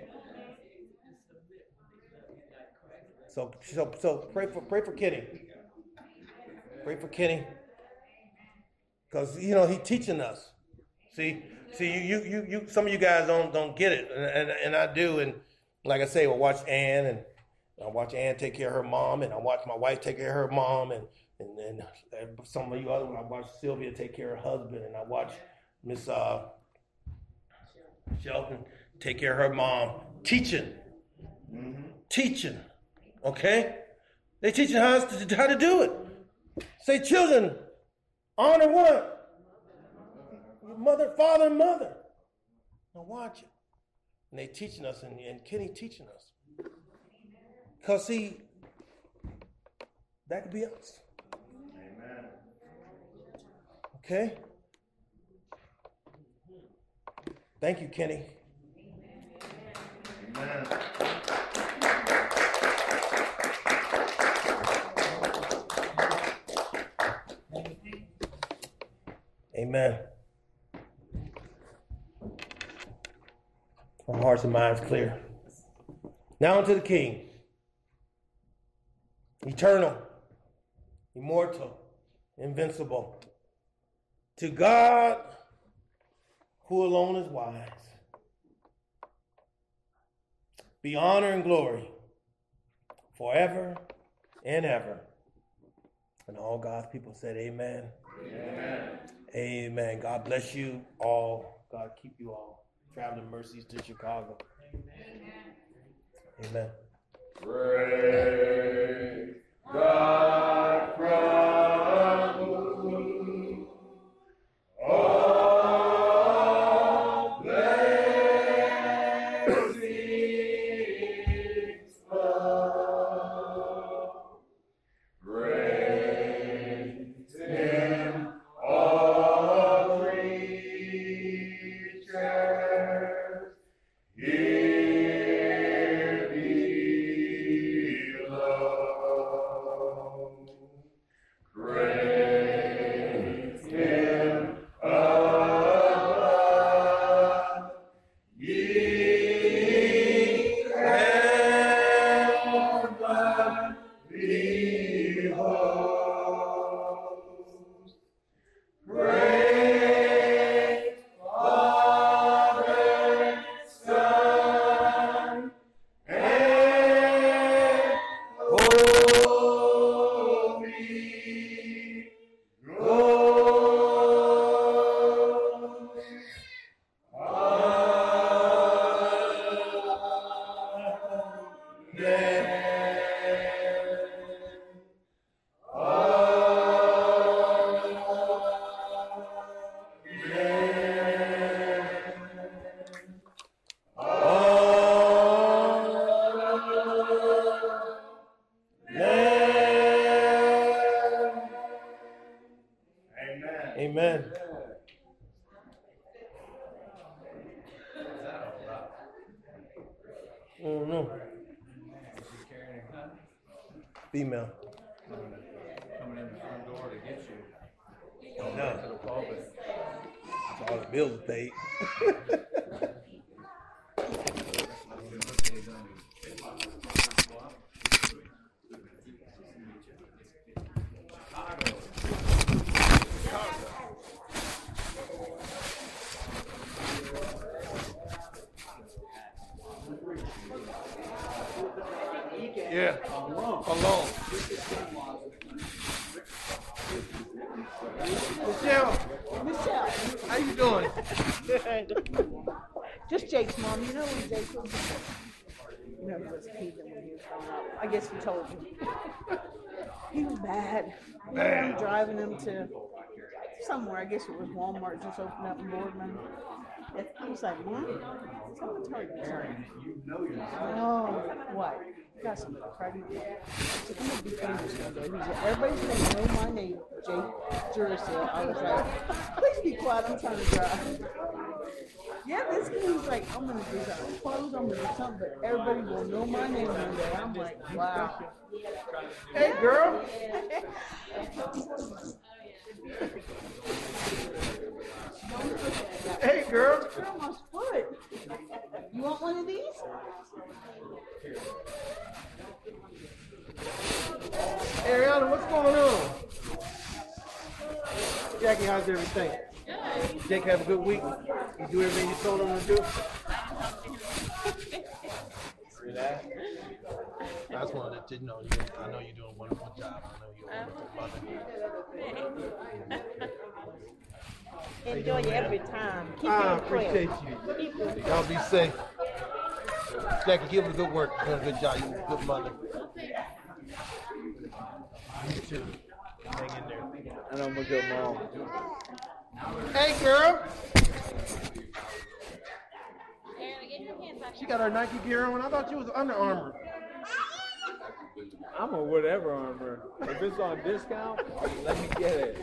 So, so, so pray for, pray for Kenny. Pray for Kenny, because you know he's teaching us. See, see, you, you, you, some of you guys don't, don't get it, and, and, and I do. And like I say, I watch Ann, and I watch Ann take care of her mom, and I watch my wife take care of her mom, and and, and some of you others, I watch Sylvia take care of her husband, and I watch Miss uh, Shelton take care of her mom. Teaching, mm-hmm. teaching, okay? They teaching how to, how to do it. Say, children, honor what? Your mother, father, and mother. Now watch it. And they teaching us, and, and Kenny teaching us. Because, see, that could be us. Amen. Okay? Thank you, Kenny. Amen. Amen. Our hearts and minds clear. Now unto the King, eternal, immortal, invincible, to God who alone is wise, be honor and glory forever and ever. And all God's people said amen. Amen. Amen. God bless you all. God keep you all. Traveling mercies to Chicago. Amen. Praise God from whom all blessings flow. Praise Him, all creatures here below. Praise Him above, ye heavenly hosts. Praise Father, Son, and Holy Amen. I don't know. Female. Coming in the front door to get you. No. To the pulpit. All the bills are paid. Yeah, alone. Michelle, Michelle. how you doing? Just Jake's mom. You know when Jake was, you know, he was a heathen when he was growing up. I guess he told you. He was bad. We Bad. were driving him to somewhere. I guess it was Walmart just opened up in Boardman. He was like, Mom, someone told you something. You know you're not. Oh, what? You got some credit. I said, I'm gonna be famous one day. He said, everybody's gonna know my name, Jake Jerusalem. I was like, please be quiet, I'm trying to drive. Yeah, this kid's like, I'm gonna do something. Clothes, I'm gonna do something, but everybody will know my name one day. I'm like, wow. Hey, girl. Hey, girl. You're almost foot. You want one of these? Ariana, what's going on? Jackie, how's everything? Good. Jake, have a good week. You do everything you told him to do? Relax. I just wanted to let you know, you, I know you're doing a wonderful job. I know you're a wonderful mother. Enjoy every time. Keep I it appreciate you. Y'all be safe. Jackie, give him good work. You're doing a good job. You're a good mother. You too. Hang in there. And I'm a good mom. Hey, girl. Aaron, get your hands off. She got her Nike gear on. I thought you was Under Armour. I'm a whatever armor. If it's on discount, let me get it.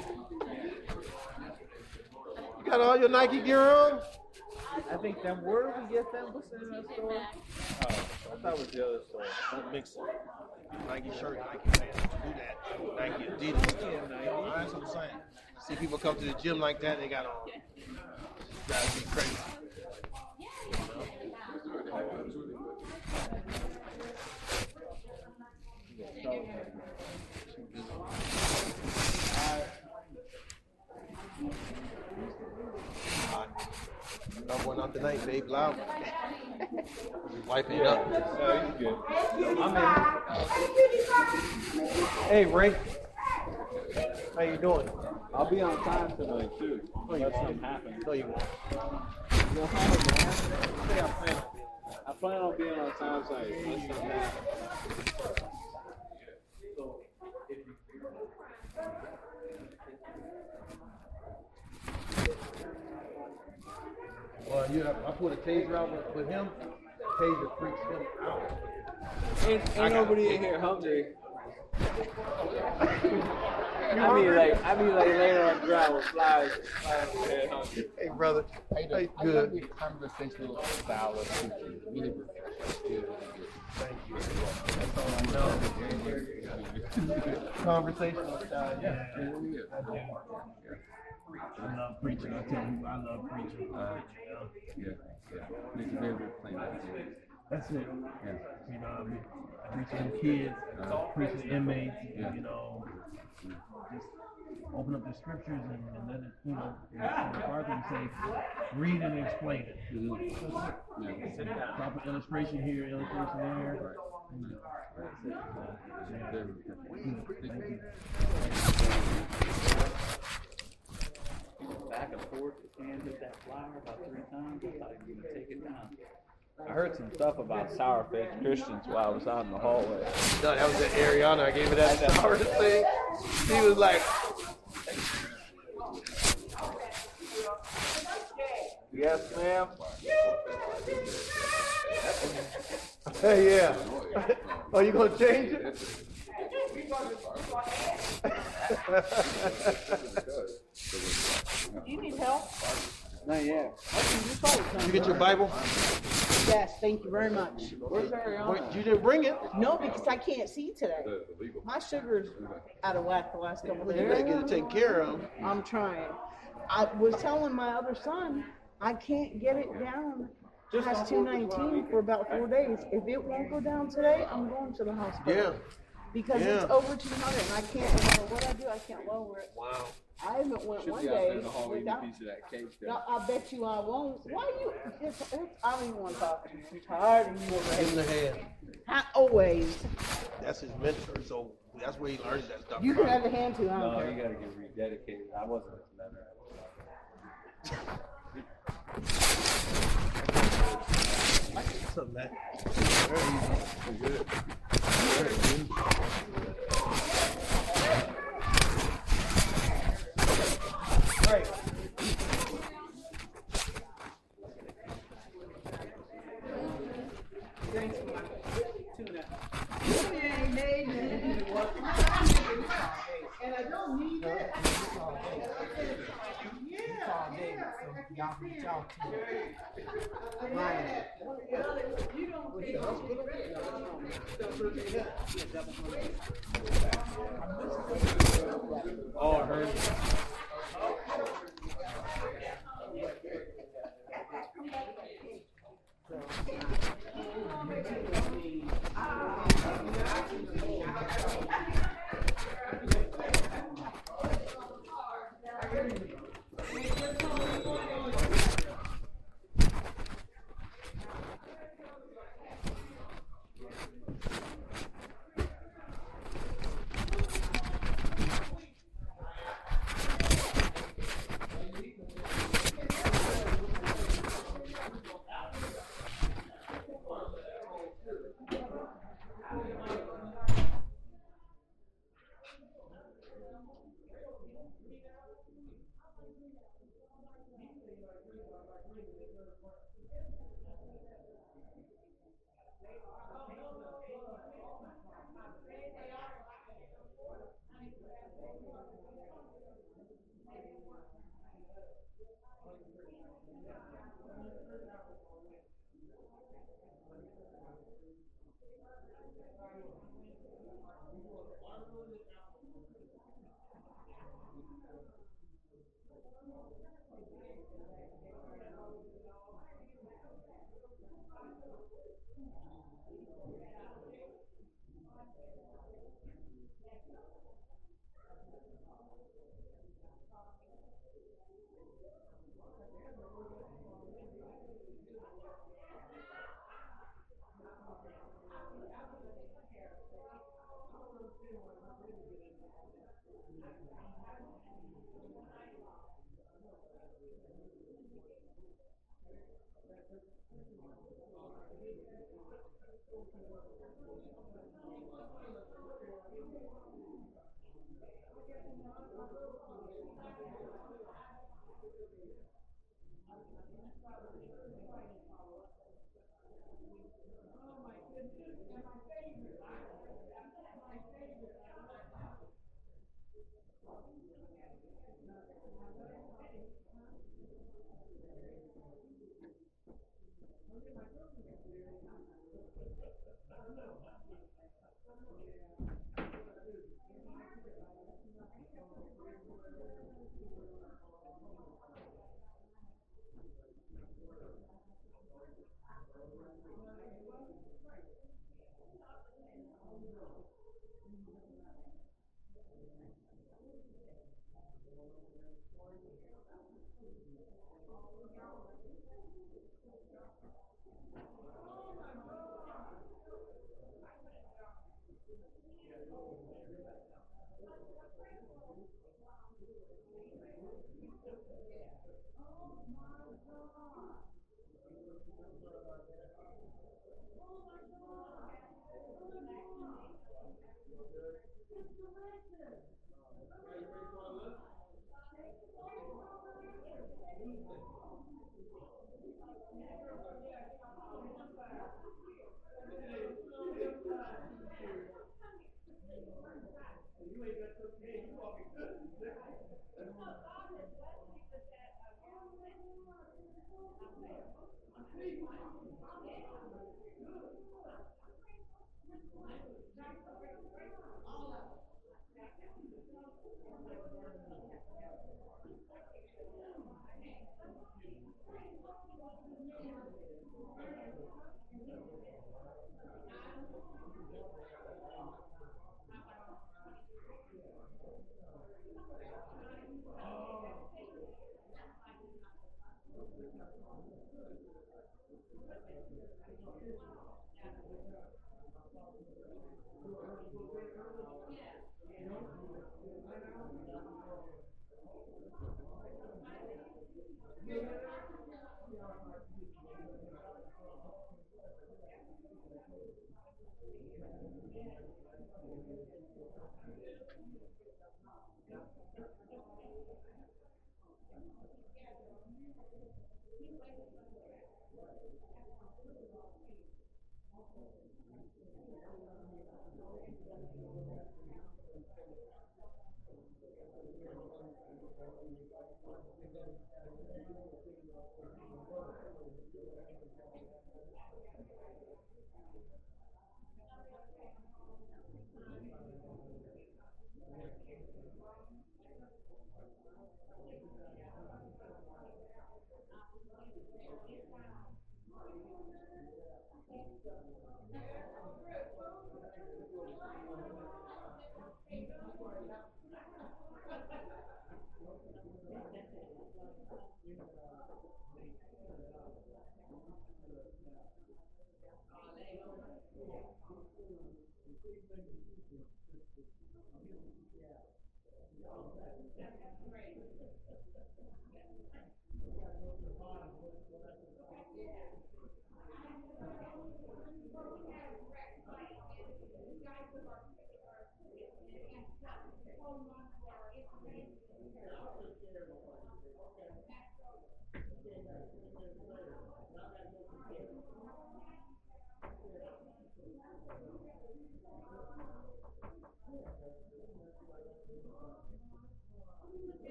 You got all your Nike gear on? I think them. Where do we get them? What's in that store? Oh, I thought it was the other store. Don't mix it. Nike shirt, Nike pants, do that. Nike Adidas. That's what I'm saying. See people come to the gym like that, they got on. Drives me crazy. I'm going out tonight, babe. Loud. Wiping it up. No, he's good. I'm in. Hey, Ray. How you doing? I'll be on time tonight too. Unless something happens. No, you won't. You know how much happens? I think I plan. I plan on being on time tonight. Unless something happens. Well, you have, I put a taser out with, with him. Taser freaks him out. Ain't, ain't nobody in here hungry. I mean, like, I mean, like, laying on the ground with flies, flies in the head hungry. Hey, brother. Hey, Hey, I good. love your conversational style of teaching. Really good. Thank you. That's all I know. Conversational style, yeah. I love preaching. I tell you, I love preaching. Uh, Yeah, yeah. Make a very good plan. That's it. Yeah. You know, I mean, I preach to kids, I preach to inmates, Yeah. you know, just open up the scriptures and, and let it, you know, like Arthur would say, read and explain it. Mm-hmm. Yeah. Proper illustration here, illustration there. Right. Mm. Yeah. Very good. Thank you. Back and forth, his hand hit that flower about three times. I thought he was going to take it down. I heard some stuff about sour-faced Christians while I was out in the hallway. No, that was at Ariana. I gave her that sour thing. He was like, Yes, ma'am. hey, yeah. Oh, you going to change it? You need help? Not yet. You get your Bible? Yes, thank you very much. Where's Ariana? Wait, you didn't bring it? No, because I can't see today. My sugar's out of whack the last couple of You better get it days. taken care of. I'm trying. I was telling my other son, I can't get it down past two nineteen for about four days. If it won't go down today, I'm going to the hospital. Yeah. Because Yeah. it's over two hundred and I can't, no matter what I do, I can't lower it. Wow. I haven't went Should one be out there day in the hall eating a without. piece of that cake there. No, I bet you I won't. Why you? It's, it's, I don't even want to talk to you. I'm tired of you. Give him the hand. I, always. That's his mentor, so that's where he learns that stuff. You can have a hand too. I don't No, care. you gotta get rededicated. I wasn't a member. What's up, man? Right. y'all reach out to Ryan. Oh, I heard.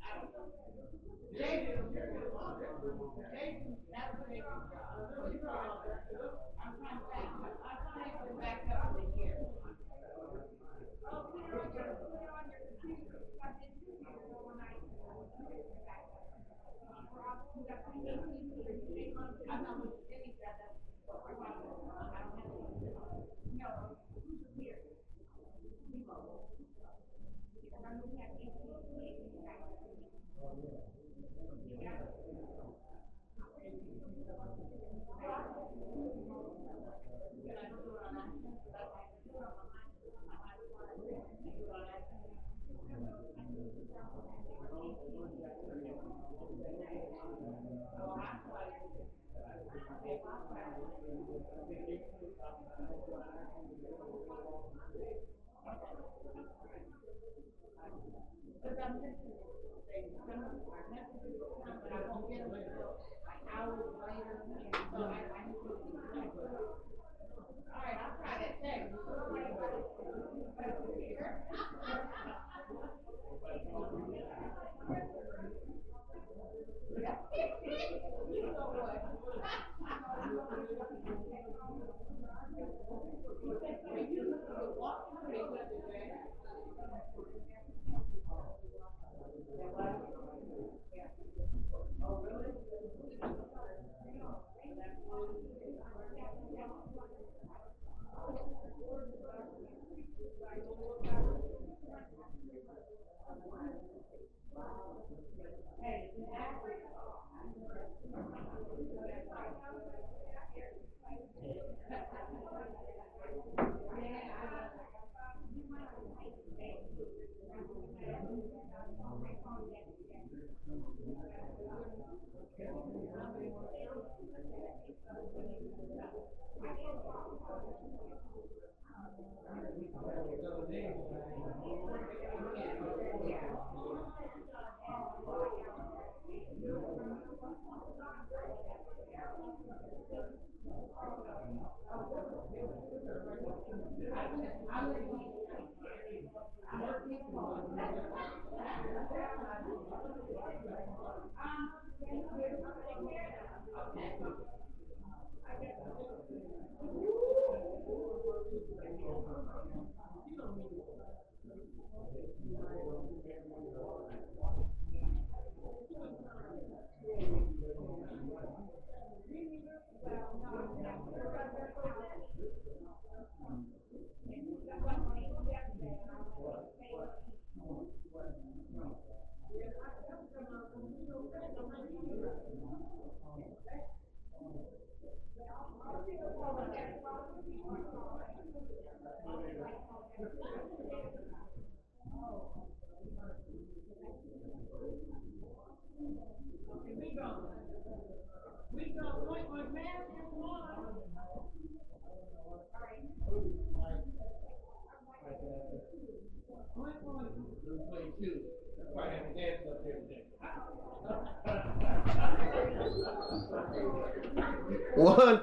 One.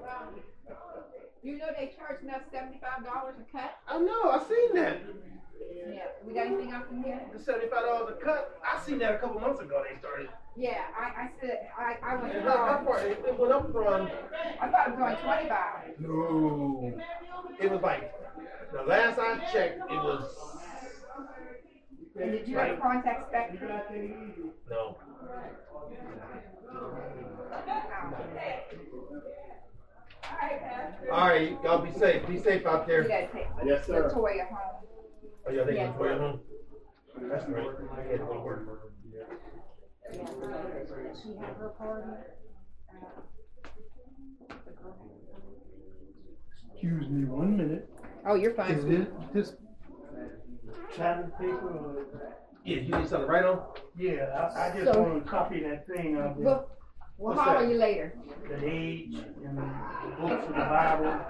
You know they charging us seventy-five dollars a cut? I know, I seen that. Yeah. We got anything else in here? The seventy-five dollars a cut. I seen that a couple months ago. They started. Yeah, I, I said I, I went And how far? It, it went up from. I thought it was only twenty-five. No. It was like the last I checked. It was. And did you ever contact Spectre? No. All right, y'all be safe. Be safe out there. You gotta take Yes, sir. Latoya home. Oh, y'all taking Yes. Latoya home? That's great. I had to go to work. She had her party. Excuse me one minute. Oh, you're fine. Is it this chatting paper or? Yeah, you need something to write on? Yeah, I, I just So- want to copy that thing out there. Well, we'll What's holler that? you later. The age and the books of the Bible.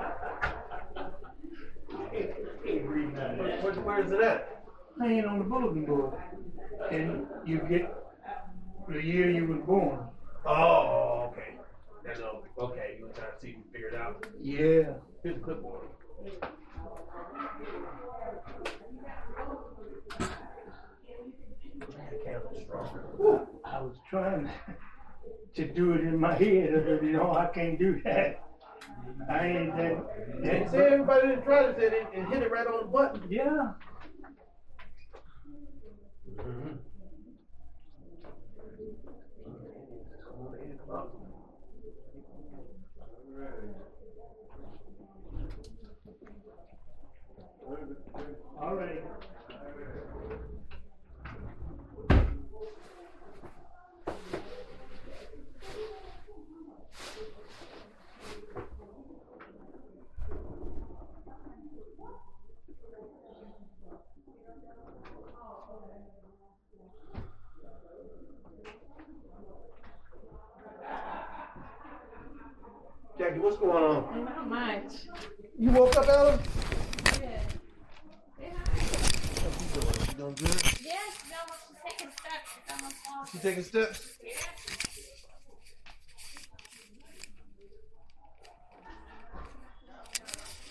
Read that. Where, where, where is it at? Hanging on the bulletin board. And you get the year you was born. Oh, okay. That's all. Okay, you were trying to see if you figure it out. Yeah. Here's a clipboard. Candles. I was trying to do it in my head, but you know, I can't do that. I ain't that. that Say everybody that tried it and, and hit it right on the button. Yeah. All right. Jackie, what's going on? Not much. You woke up, Ellen? Yeah. How you doing? You doing good? Yes, no, she's taking steps. She's almost off. You taking steps? Yeah.